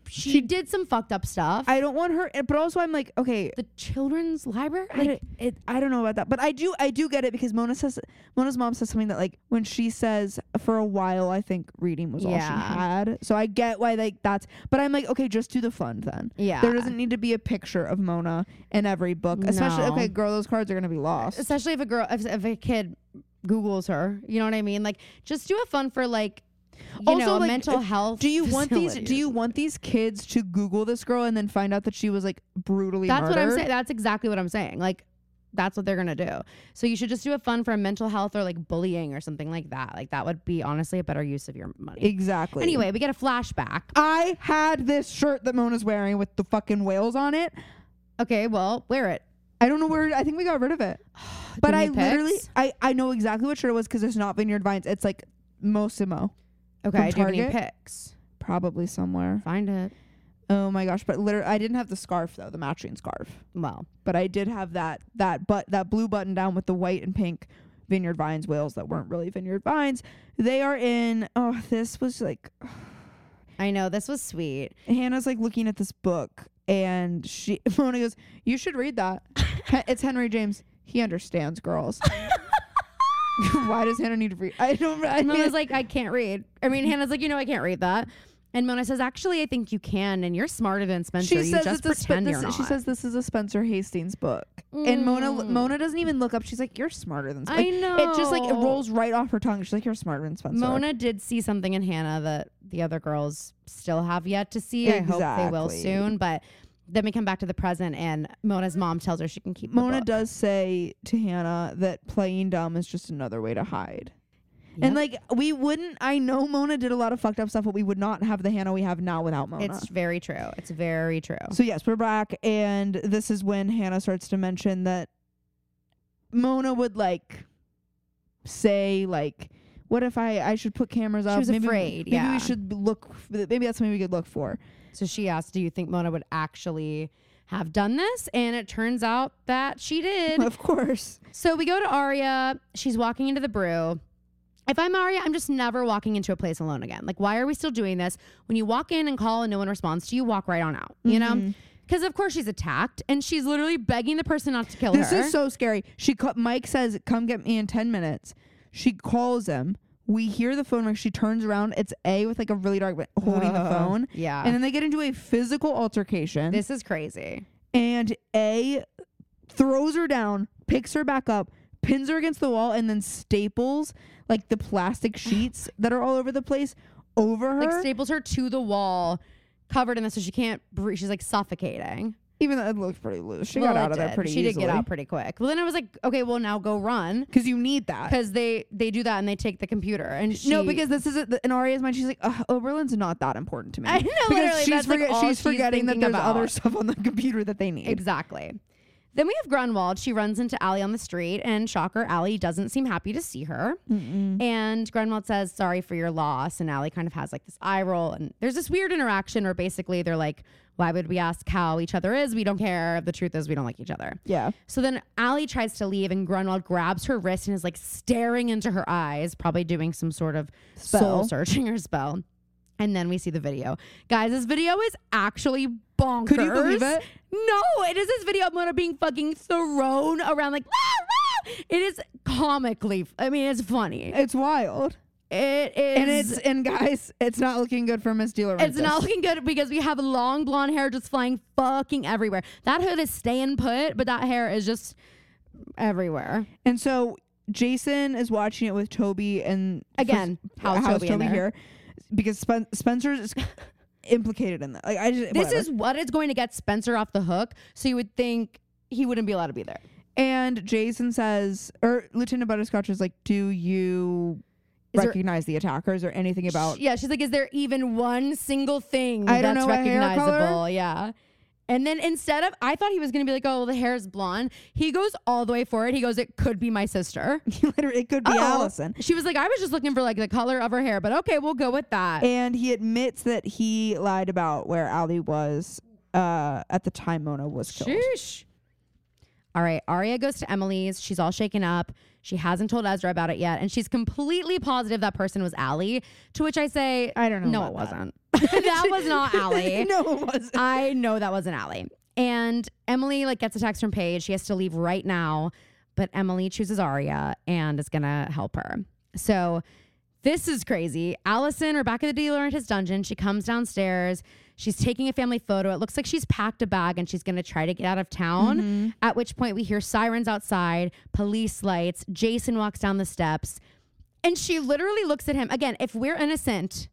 she, She- did some fucked up stuff. I don't want her, but also I'm like, okay, the children's library, I like don't, it, I don't know about that, but I do I do get it because Mona says Mona's mom says something that like when she says for a while I think reading was all she Yeah. had, so I get why like that's, but I'm like, okay, just do the fun then. yeah, There doesn't need to be a picture of Mona in every book, especially No. okay, girl, those cards are gonna be lost. especially if a girl, if, if a kid Googles her, you know what I mean? Like, just do a fun for like, you Also, know, like, mental uh, health. Do you want these? Do facilities. you want these kids to Google this girl and then find out that she was like brutally That's murdered? what I'm saying. That's exactly what I'm saying. Like, that's what they're gonna do. So you should just do a fund for mental health or like bullying or something like that. Like that would be honestly a better use of your money. Exactly. Anyway, we get a flashback. I had this shirt that Mona's wearing with the fucking whales on it. Okay, well, wear it. I don't know where. I think we got rid of it. But Give me I literally, pics. I, I know exactly what shirt it was because it's not Vineyard Vines. It's like Mosimo. Okay, do you have any Target? pics? Probably somewhere. Find it. Oh my gosh. But literally, I didn't have the scarf though, the matching scarf. Well, But I did have that, that, but that blue button down with the white and pink Vineyard Vines whales that weren't really Vineyard Vines. They are in, oh, this was like, I know this was sweet. Hannah's like looking at this book and she, Mona goes, you should read that. He- it's Henry James. He understands girls. Why does Hannah need to read? I don't. I And mean, Mona's like, I can't read. I mean, Hannah's like, you know, I can't read that. And Mona says, actually, I think you can, and you're smarter than Spencer. she you says just it's a Spe- pretend this, you're not. she says this is a Spencer Hastings book, and Mona Mm. Mona doesn't even look up. She's like, you're smarter than Spencer. I know. It just like it rolls right off her tongue. She's like, you're smarter than Spencer. Mona did see something in Hannah that the other girls still have yet to see. I hope they will Exactly. soon. But then we come back to the present, and Mona's mom tells her she can keep the Mona book. does say to Hannah that playing dumb is just another way to hide. And Yep. like we wouldn't, I know Mona did a lot of fucked up stuff, but we would not have the Hannah we have now without Mona. It's very true. It's very true. So yes, we're back, and this is when Hannah starts to mention that Mona would like say like, "What if I I should put cameras up?" was maybe, afraid, Maybe yeah. we should look. Maybe that's something we could look for. So she asked, do you think Mona would actually have done this? And it turns out that she did. Of course. So we go to Arya. She's walking into the brew. If I'm Arya, I'm just never walking into a place alone again. Like, why are we still doing this? When you walk in and call and no one responds to you, walk right on out, you know? Mhm. Because, of course, she's attacked and she's literally begging the person not to kill This her. is so scary. She ca- Mike says, "Come get me in ten minutes." She calls him. We hear the phone ring. She turns around. It's A with like a really dark, but holding the Uh, phone. Yeah. And then they get into a physical altercation. This is crazy. And A throws her down, picks her back up, pins her against the wall, and then staples like the plastic sheets that are all over the place over her. Like, staples her to the wall, covered in this so she can't breathe. She's like suffocating. Even though it looked pretty loose. She Well, got it out of there did. pretty She easily. did get out pretty quick. Well, then I was like, okay, well, now go run. Because you need that. Because they, they do that and they take the computer. And she, No, because this is a, in Arya's mind. She's like, Ugh, Oberlin's not that important to me. I know, because literally, she's, that's, like, forget- all she's she's forgetting that thinking there's other about. stuff on the computer that they need. Exactly. Then we have Grunwald. She runs into Allie on the street, and shocker, Allie doesn't seem happy to see her. Mm-mm. And Grunwald says, sorry for your loss. And Allie kind of has like this eye roll. And there's this weird interaction where basically they're like, why would we ask how each other is? We don't care. The truth is we don't like each other. Yeah. So then Allie tries to leave, and Grunwald grabs her wrist and is like staring into her eyes, probably doing some sort of Spell. soul searching or spell. And then we see the video. Guys, this video is actually bonkers. Could you believe it? No, it is this video of Mona being fucking thrown around like, "Ah, ah!" It is comically, I mean, it's funny. It's wild. It is. And it's and guys, it's not looking good for Miss Dealer. It's not looking good because we have long blonde hair just flying fucking everywhere. That hood is staying put, but that hair is just everywhere. And so Jason is watching it with Toby, and Again, how's how's Toby in there? here? Because Spen- Spencer is implicated in that. Like I just This whatever. is what is going to get Spencer off the hook. So you would think he wouldn't be allowed to be there. And Jason says, or Lieutenant Butterscotch is like, do you Is there- recognize the attackers or anything about? Yeah, she's like, is there even one single thing I don't that's know a hair color? recognizable? Yeah. And then instead of, I thought he was going to be like, oh, well, the hair is blonde. He goes all the way for it. He goes, it could be my sister. Literally, it could be Oh. Allison. She was like, I was just looking for like the color of her hair, but okay, we'll go with that. And he admits that he lied about where Allie was uh, at the time Mona was killed. Sheesh. All right, Aria goes to Emily's. She's all shaken up. She hasn't told Ezra about it yet. And she's completely positive that person was Allie. To which I say, I don't know. no, it about wasn't. That was not Allie. No, it wasn't. I know that wasn't Allie. And Emily like gets a text from Paige. She has to leave right now. But Emily chooses Aria and is going to help her. So this is crazy. Allison, Rebecca the dealer in his dungeon. She comes downstairs. She's taking a family photo. It looks like she's packed a bag and she's going to try to get out of town. Mm-hmm. At which point we hear sirens outside, police lights. Jason walks down the steps. And she literally looks at him. Again, if we're innocent,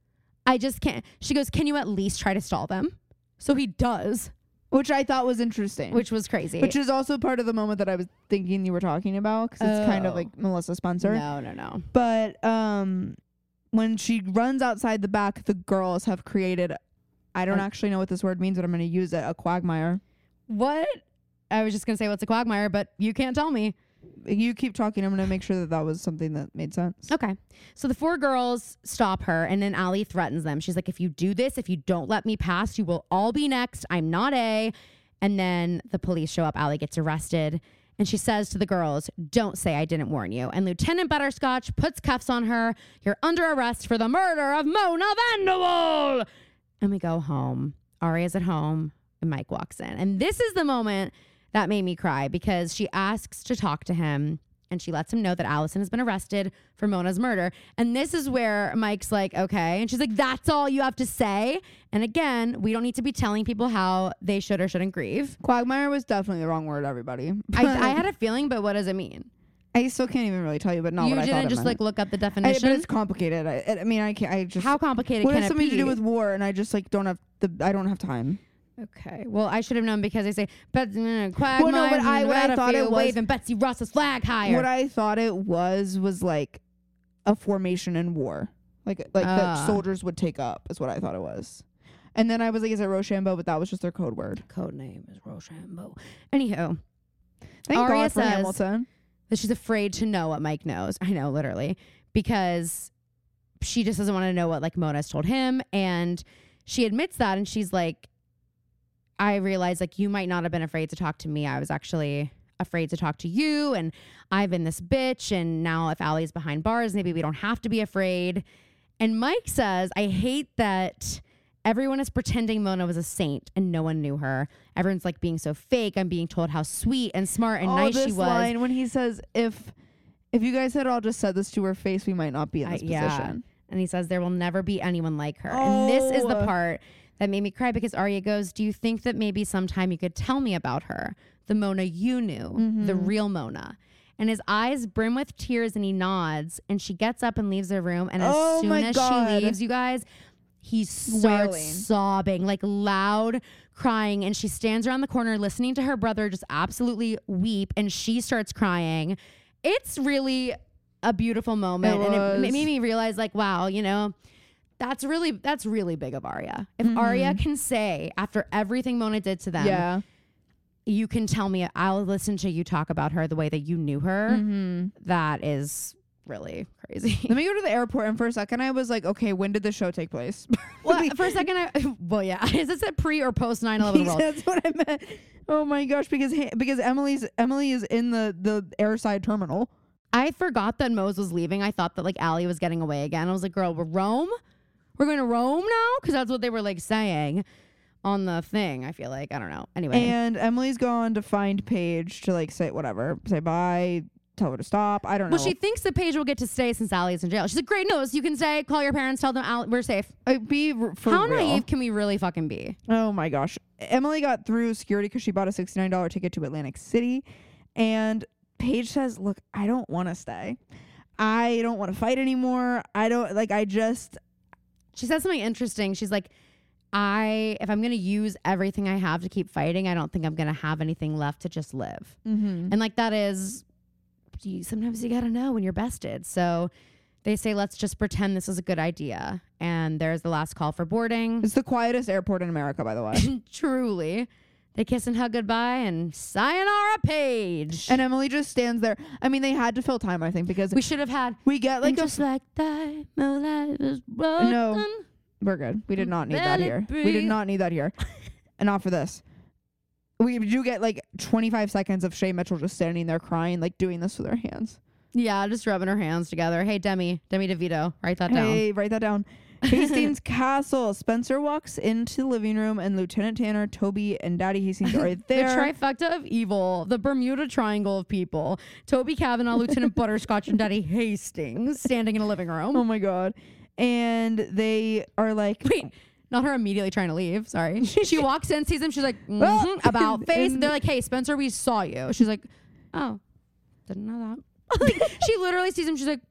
I just can't. She goes, can you at least try to stall them? So he does. Which I thought was interesting. Which was crazy. Which is also part of the moment that I was thinking you were talking about. Because it's oh. kind of like Melissa Spencer. No, no, no. But um, when she runs outside the back, the girls have created... I don't uh, actually know what this word means, but I'm going to use it. A quagmire. What? I was just going to say what's a quagmire, but you can't tell me. You keep talking. I'm going to make sure that that was something that made sense. Okay. So the four girls stop her, and then Allie threatens them. She's like, if you do this, if you don't let me pass, you will all be next. I'm not A. And then the police show up. Allie gets arrested. And she says to the girls, don't say I didn't warn you. And Lieutenant Butterscotch puts cuffs on her. You're under arrest for the murder of Mona Vanderwall. And we go home. Aria's at home, and Mike walks in. And this is the moment that made me cry because she asks to talk to him, and she lets him know that Allison has been arrested for Mona's murder. And this is where Mike's like, okay. And she's like, that's all you have to say? And again, we don't need to be telling people how they should or shouldn't grieve. Quagmire was definitely the wrong word, everybody. I, I had a feeling, but what does it mean? I still can't even really tell you, but not you what I thought it didn't just meant. like look up the definition. I, but it's complicated. I, I mean, I can't. I just how complicated what can has it something be? to do with war, and I just like don't have the. I don't have time. Okay. Well, I should have known because they say, but uh, Quagmire. Well, no, but I what I thought it was waving Betsy Ross's flag higher. What I thought it was was like a formation in war, like like uh. that soldiers would take up is what I thought it was. And then I was like, is it Rochambeau? But that was just their code word. Code name is Rochambeau. Anywho, thank Aria God for says Hamilton. That she's afraid to know what Mike knows. I know, literally, because she just doesn't want to know what like Mona's told him. And she admits that, and she's like, I realized like you might not have been afraid to talk to me. I was actually afraid to talk to you, and I've been this bitch. And now if Allie's behind bars, maybe we don't have to be afraid. And Mike says, I hate that everyone is pretending Mona was a saint and no one knew her. Everyone's like being so fake. I'm being told how sweet and smart and oh, nice this she was. Line when he says, if if you guys had all just said this to her face, we might not be in this I, position. Yeah. And he says, there will never be anyone like her. Oh. And this is the part that made me cry because Aria goes, do you think that maybe sometime you could tell me about her? The Mona you knew, mm-hmm. the real Mona. And his eyes brim with tears and he nods. And she gets up and leaves the room. And as oh soon as God. she leaves, you guys, he starts Wailing. sobbing, like loud crying. And she stands around the corner listening to her brother just absolutely weep. And she starts crying. It's really a beautiful moment. It and was. it made me realize like, wow, you know, that's really, that's really big of Aria. If mm-hmm. Aria can say after everything Mona did to them, yeah. you can tell me, I'll listen to you talk about her the way that you knew her. Mm-hmm. That is really crazy. Let me go to the airport, and for a second I was like, okay, when did the show take place? Well, for a second I well yeah is this a pre or post nine eleven world? That's what I meant. Oh my gosh, because because Emily's Emily is in the the airside terminal. I forgot that Mose was leaving. I thought that like Allie was getting away again. I was like, girl, we're Rome we're going to Rome now, because that's what they were like saying on the thing. I feel like, I don't know, anyway. And Emily's gone to find Paige to like say whatever, say bye, tell her to stop. I don't know. Well, she thinks that Paige will get to stay since Allie is in jail. She's like, great news. You can say, call your parents, tell them Allie, we're safe. Uh, be r- for How real. naive can we really fucking be? Oh my gosh. Emily got through security because she bought a sixty-nine dollars ticket to Atlantic City. And Paige says, look, I don't want to stay. I don't want to fight anymore. I don't like, I just. She says something interesting. She's like, I, if I'm going to use everything I have to keep fighting, I don't think I'm going to have anything left to just live. Mm-hmm. And like that is, you, sometimes you got to know when you're bested. So they say, let's just pretend this is a good idea. And there's the last call for boarding. It's the quietest airport in America, by the way. Truly. They kiss and hug goodbye and sayonara, Paige. And Emily just stands there. I mean, they had to fill time, I think, because we should have had. We get like a just like that. My life is broken. No, we're good. We did not need Let that it here. be. We did not need that here. And not for this. we do get like twenty-five seconds of Shay Mitchell just standing there crying, like doing this with her hands. Yeah, just rubbing her hands together. Hey, Demi, Demi DeVito, write that down. Hey, write that down. Hastings Castle. Spencer walks into the living room and Lieutenant Tanner, Toby, and Daddy Hastings are right there. The trifecta of evil, the Bermuda Triangle of people. Toby Kavanaugh, Lieutenant Butterscotch, and Daddy Hastings standing in a living room. Oh my God. And they are like, wait, not her immediately trying to leave. Sorry. She walks in, sees him. She's like, mm-hmm, about face. And they're like, hey, Spencer, we saw you. She's like, oh, didn't know that. Like, she literally sees him. She's like,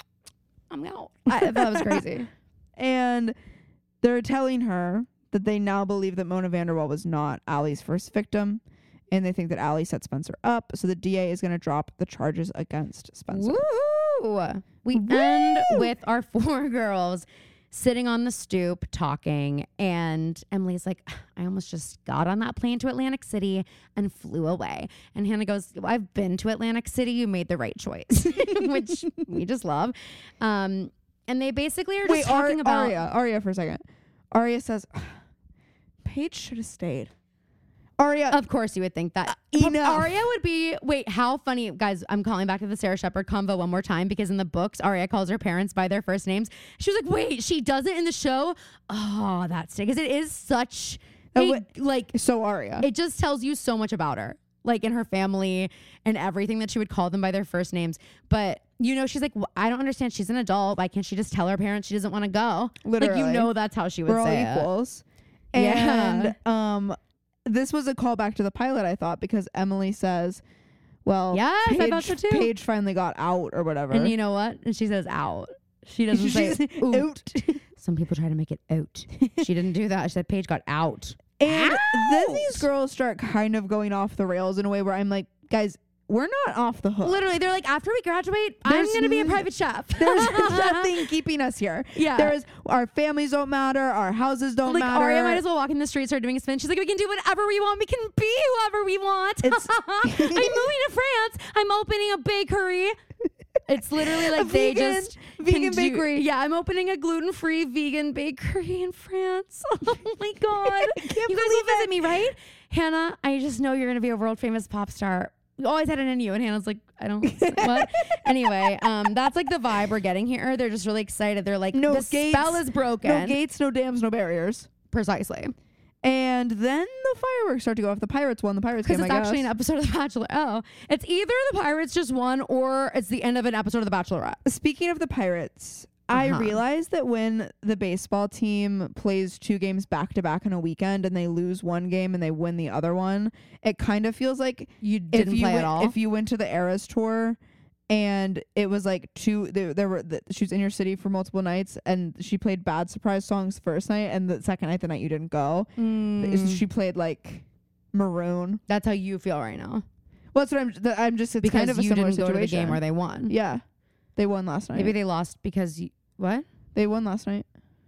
I'm out. I, I thought that was crazy. And they're telling her that they now believe that Mona Vanderwall was not Allie's first victim. And they think that Allie set Spencer up. So the D A is going to drop the charges against Spencer. Woo! We Woo! end with our four girls sitting on the stoop talking. And Emily's like, I almost just got on that plane to Atlantic City and flew away. And Hannah goes, I've been to Atlantic City. You made the right choice, which we just love. Um, and they basically are just Wait, talking Ar- about... Aria, Aria for a second. Aria says, Paige should have stayed. Aria, Of course you would think that. Uh, enough. Aria would be, wait, how funny. Guys, I'm calling back to the Sarah Shepard convo one more time because in the books, Aria calls her parents by their first names. She was like, wait, she does it in the show? Oh, that's because it is such Uh, a, wait. like, so Aria. it just tells you so much about her, like in her family and everything that she would call them by their first names. But, you know, she's like, well, I don't understand. She's an adult. Why can't she just tell her parents she doesn't want to go? Literally. Like, you know, that's how she would We're all say it. equals. Yeah. And um, this was a callback to the pilot, I thought, because Emily says, well, Yes, I Paige, thought so too. Paige finally got out or whatever. And you know what? And she says out. She doesn't say She's oot. out. Some people try to make it out. She didn't do that. She said Paige got out. And then Out. these girls start kind of going off the rails in a way where I'm like, guys, we're not off the hook. Literally, they're like, after we graduate, I'm There's going to be a n- private chef. There's nothing keeping us here. Yeah. There's our families don't matter. Our houses don't Like, matter. Aria might as well walk in the street, start doing a spin. She's like, we can do whatever we want. We can be whoever we want. It's- I'm moving to France. I'm opening a bakery. It's literally like A they vegan- just vegan can do- bakery. Yeah, I'm opening a gluten-free vegan bakery in France. Oh my god! can't You guys believe will visit it. me, right? Hannah, I just know you're gonna be a world famous pop star. We always had it in you, and Hannah's like, I don't. What? Anyway, um, that's like the vibe we're getting here. They're just really excited. They're like, No the gates, spell is broken. No gates, no dams, no barriers. Precisely. And then the fireworks start to go off. The pirates won. The pirates Because game, it's I actually guess. an episode of The Bachelor. Oh, it's either the Pirates just won or it's the end of an episode of The Bachelorette. Speaking of the Pirates, I Uh-huh. realized that when the baseball team plays two games back to back in a weekend and they lose one game and they win the other one, it kind of feels like You if didn't you play went, at all. if you went to the Eras tour and it was like two there, there were the, she was in your city for multiple nights and she played Bad Surprise songs the first night and the second night the night you didn't go Mm, she played like Maroon. that's how you feel right now. Well, that's what I'm th- I'm just it's Because kind of a you similar didn't go situation. to the game where they won. Yeah, they won last night. Maybe they lost because you, what? they won last night.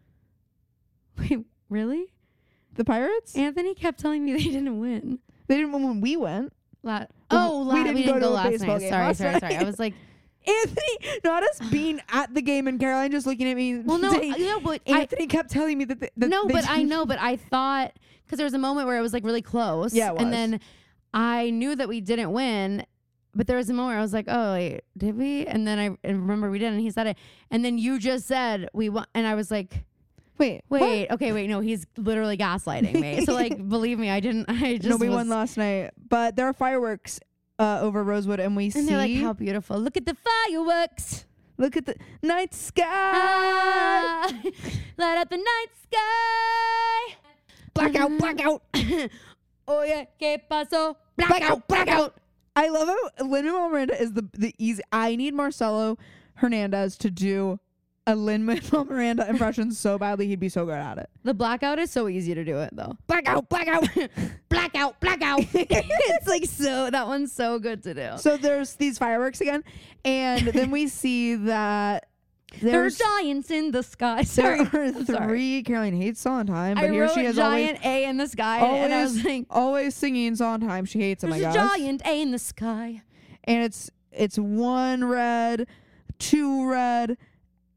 Wait, really? The Pirates? Anthony kept telling me they didn't win. They didn't win when we went. La- We- oh, we la- didn't we go didn't to go a last baseball night. game Sorry, last sorry, sorry. I night. was like, Anthony, not us being at the game and Caroline just looking at me. well, no, saying- no, but I, Anthony kept telling me that. They, that no, they but I didn't- know, but I thought because there was a moment where it was like really close. Yeah, it was. And then I knew that we didn't win, but there was a moment where I was like, oh, wait, did we? And then I and remember we didn't. And he said it, and then you just said we won, and I was like, Wait, wait, okay, wait, no, he's literally gaslighting me. So like, believe me, I didn't. I just no, we was, won last night, but there are fireworks uh, over Rosewood, and we And see. they're like, how beautiful! Look at the fireworks. Look at the night sky. Ah, light up the night sky. Blackout, blackout, Oh yeah, ¿qué pasó? blackout, blackout. I love how Lin-Manuel Miranda is the the easy. I need Marcelo Hernandez to do a Lin-Manuel Miranda impression so badly. He'd be so good at it. The blackout is so easy to do it though. Blackout, blackout. Blackout, blackout. It's like so. That one's so good to do. So there's these fireworks again, and then we see that There are there's giants in the sky. there Sorry, are I'm sorry. three. Caroline hates Sondheim, I but here wrote she is always giant A in the sky, always, and I was like, always singing Sondheim. She hates him, I "There's guess. a giant A in the sky." And it's it's one red, two red,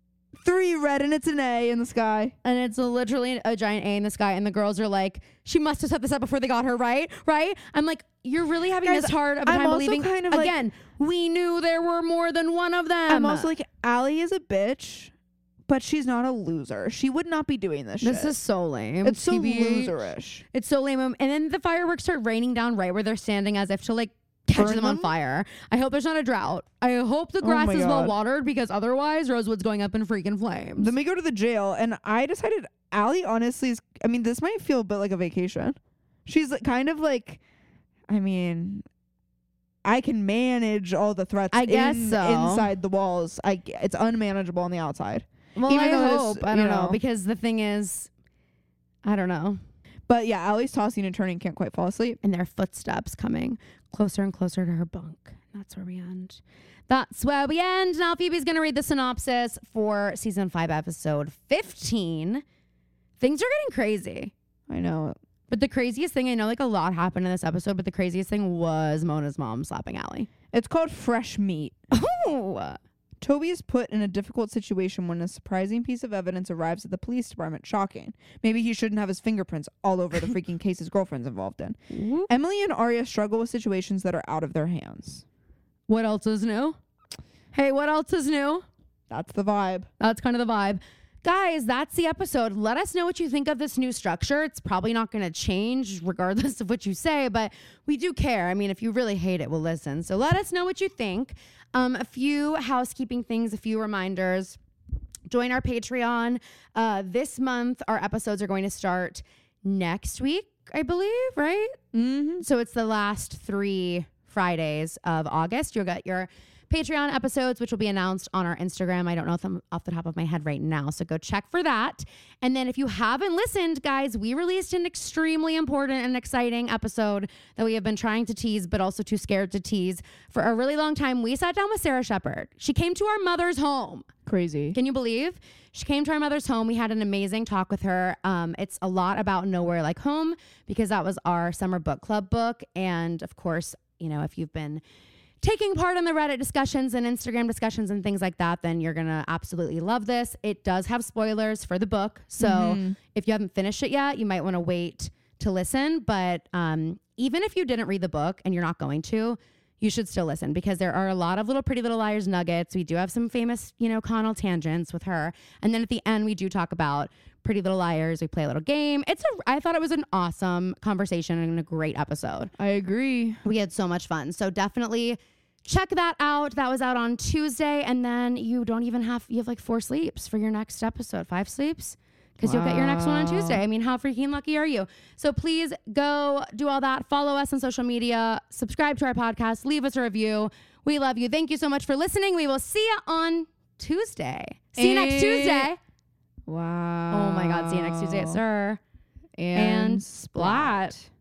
three red and it's an A in the sky. And it's literally a giant A in the sky. And the girls are like, she must have set this up before they got her, right? Right? I'm like, you're really having Guys, this hard of a I'm time also believing. kind of like- Again, we knew there were more than one of them. I'm also like, Allie is a bitch, but she's not a loser. She would not be doing this this shit. is so lame. It's so T B H. loserish. It's so lame. And then the fireworks start raining down right where they're standing as if to like catch Burn them on them? fire. I hope there's not a drought. I hope the Oh grass my is well God. watered because otherwise Rosewood's going up in freaking flames. Then we go to the jail, and I decided Allie honestly is, I mean, this might feel a bit like a vacation. She's like, kind of like, I mean, I can manage all the threats I guess in- so. inside the walls. I, it's unmanageable on the outside. well, even I though it's, hope. I you don't know. know. Because the thing is, I don't know. But yeah, Allie's tossing and turning, can't quite fall asleep. And their footsteps coming closer and closer to her bunk. That's where we end. That's where we end. Now Phoebe's going to read the synopsis for season five, episode fifteen. Things are getting crazy. I know. But the craziest thing, I know like a lot happened in this episode, but the craziest thing was Mona's mom slapping Allie. It's called fresh meat. Oh, Toby is put in a difficult situation when a surprising piece of evidence arrives at the police department. Shocking. Maybe he shouldn't have his fingerprints all over the freaking case his girlfriend's involved in. Whoop. Emily and Arya struggle with situations that are out of their hands. What else is new? Hey, what else is new? That's the vibe. That's kind of the vibe. Guys, that's the episode. Let us know what you think of this new structure. It's probably not going to change regardless of what you say, but we do care. I mean, if you really hate it, we'll listen. So let us know what you think. Um, a few housekeeping things, a few reminders. Join our Patreon. Uh, this month, our episodes are going to start next week, I believe, right? Mm-hmm. So it's the last three Fridays of August. You'll get your Patreon episodes, which will be announced on our Instagram. I don't know them off the top of my head right now, so go check for that. And then if you haven't listened, guys, we released an extremely important and exciting episode that we have been trying to tease, but also too scared to tease for a really long time. We sat down with Sarah Shepard. She came to our mother's home. Crazy. Can you believe? She came to our mother's home. We had an amazing talk with her. Um, it's a lot about Nowhere Like Home because that was our summer book club book. And of course, you know, if you've been taking part in the Reddit discussions and Instagram discussions and things like that, then you're going to absolutely love this. It does have spoilers for the book. So Mm-hmm. if you haven't finished it yet, you might want to wait to listen. But um, even if you didn't read the book and you're not going to, you should still listen because there are a lot of little Pretty Little Liars nuggets. We do have some famous, you know, Connell tangents with her. And then at the end, we do talk about Pretty Little Liars. We play a little game. It's a, I thought it was an awesome conversation and a great episode. I agree. We had so much fun. So definitely check that out. That was out on Tuesday. And then you don't even have, you have like four sleeps for your next episode, five sleeps. Because you'll get your next one on Wow. Tuesday. I mean, how freaking lucky are you? So please go do all that. Follow us on social media. Subscribe to our podcast. Leave us a review. We love you. Thank you so much for listening. We will see you on Tuesday. See you next Eh. Tuesday. Wow. Oh my God. See you next Tuesday, sir. And, And splat.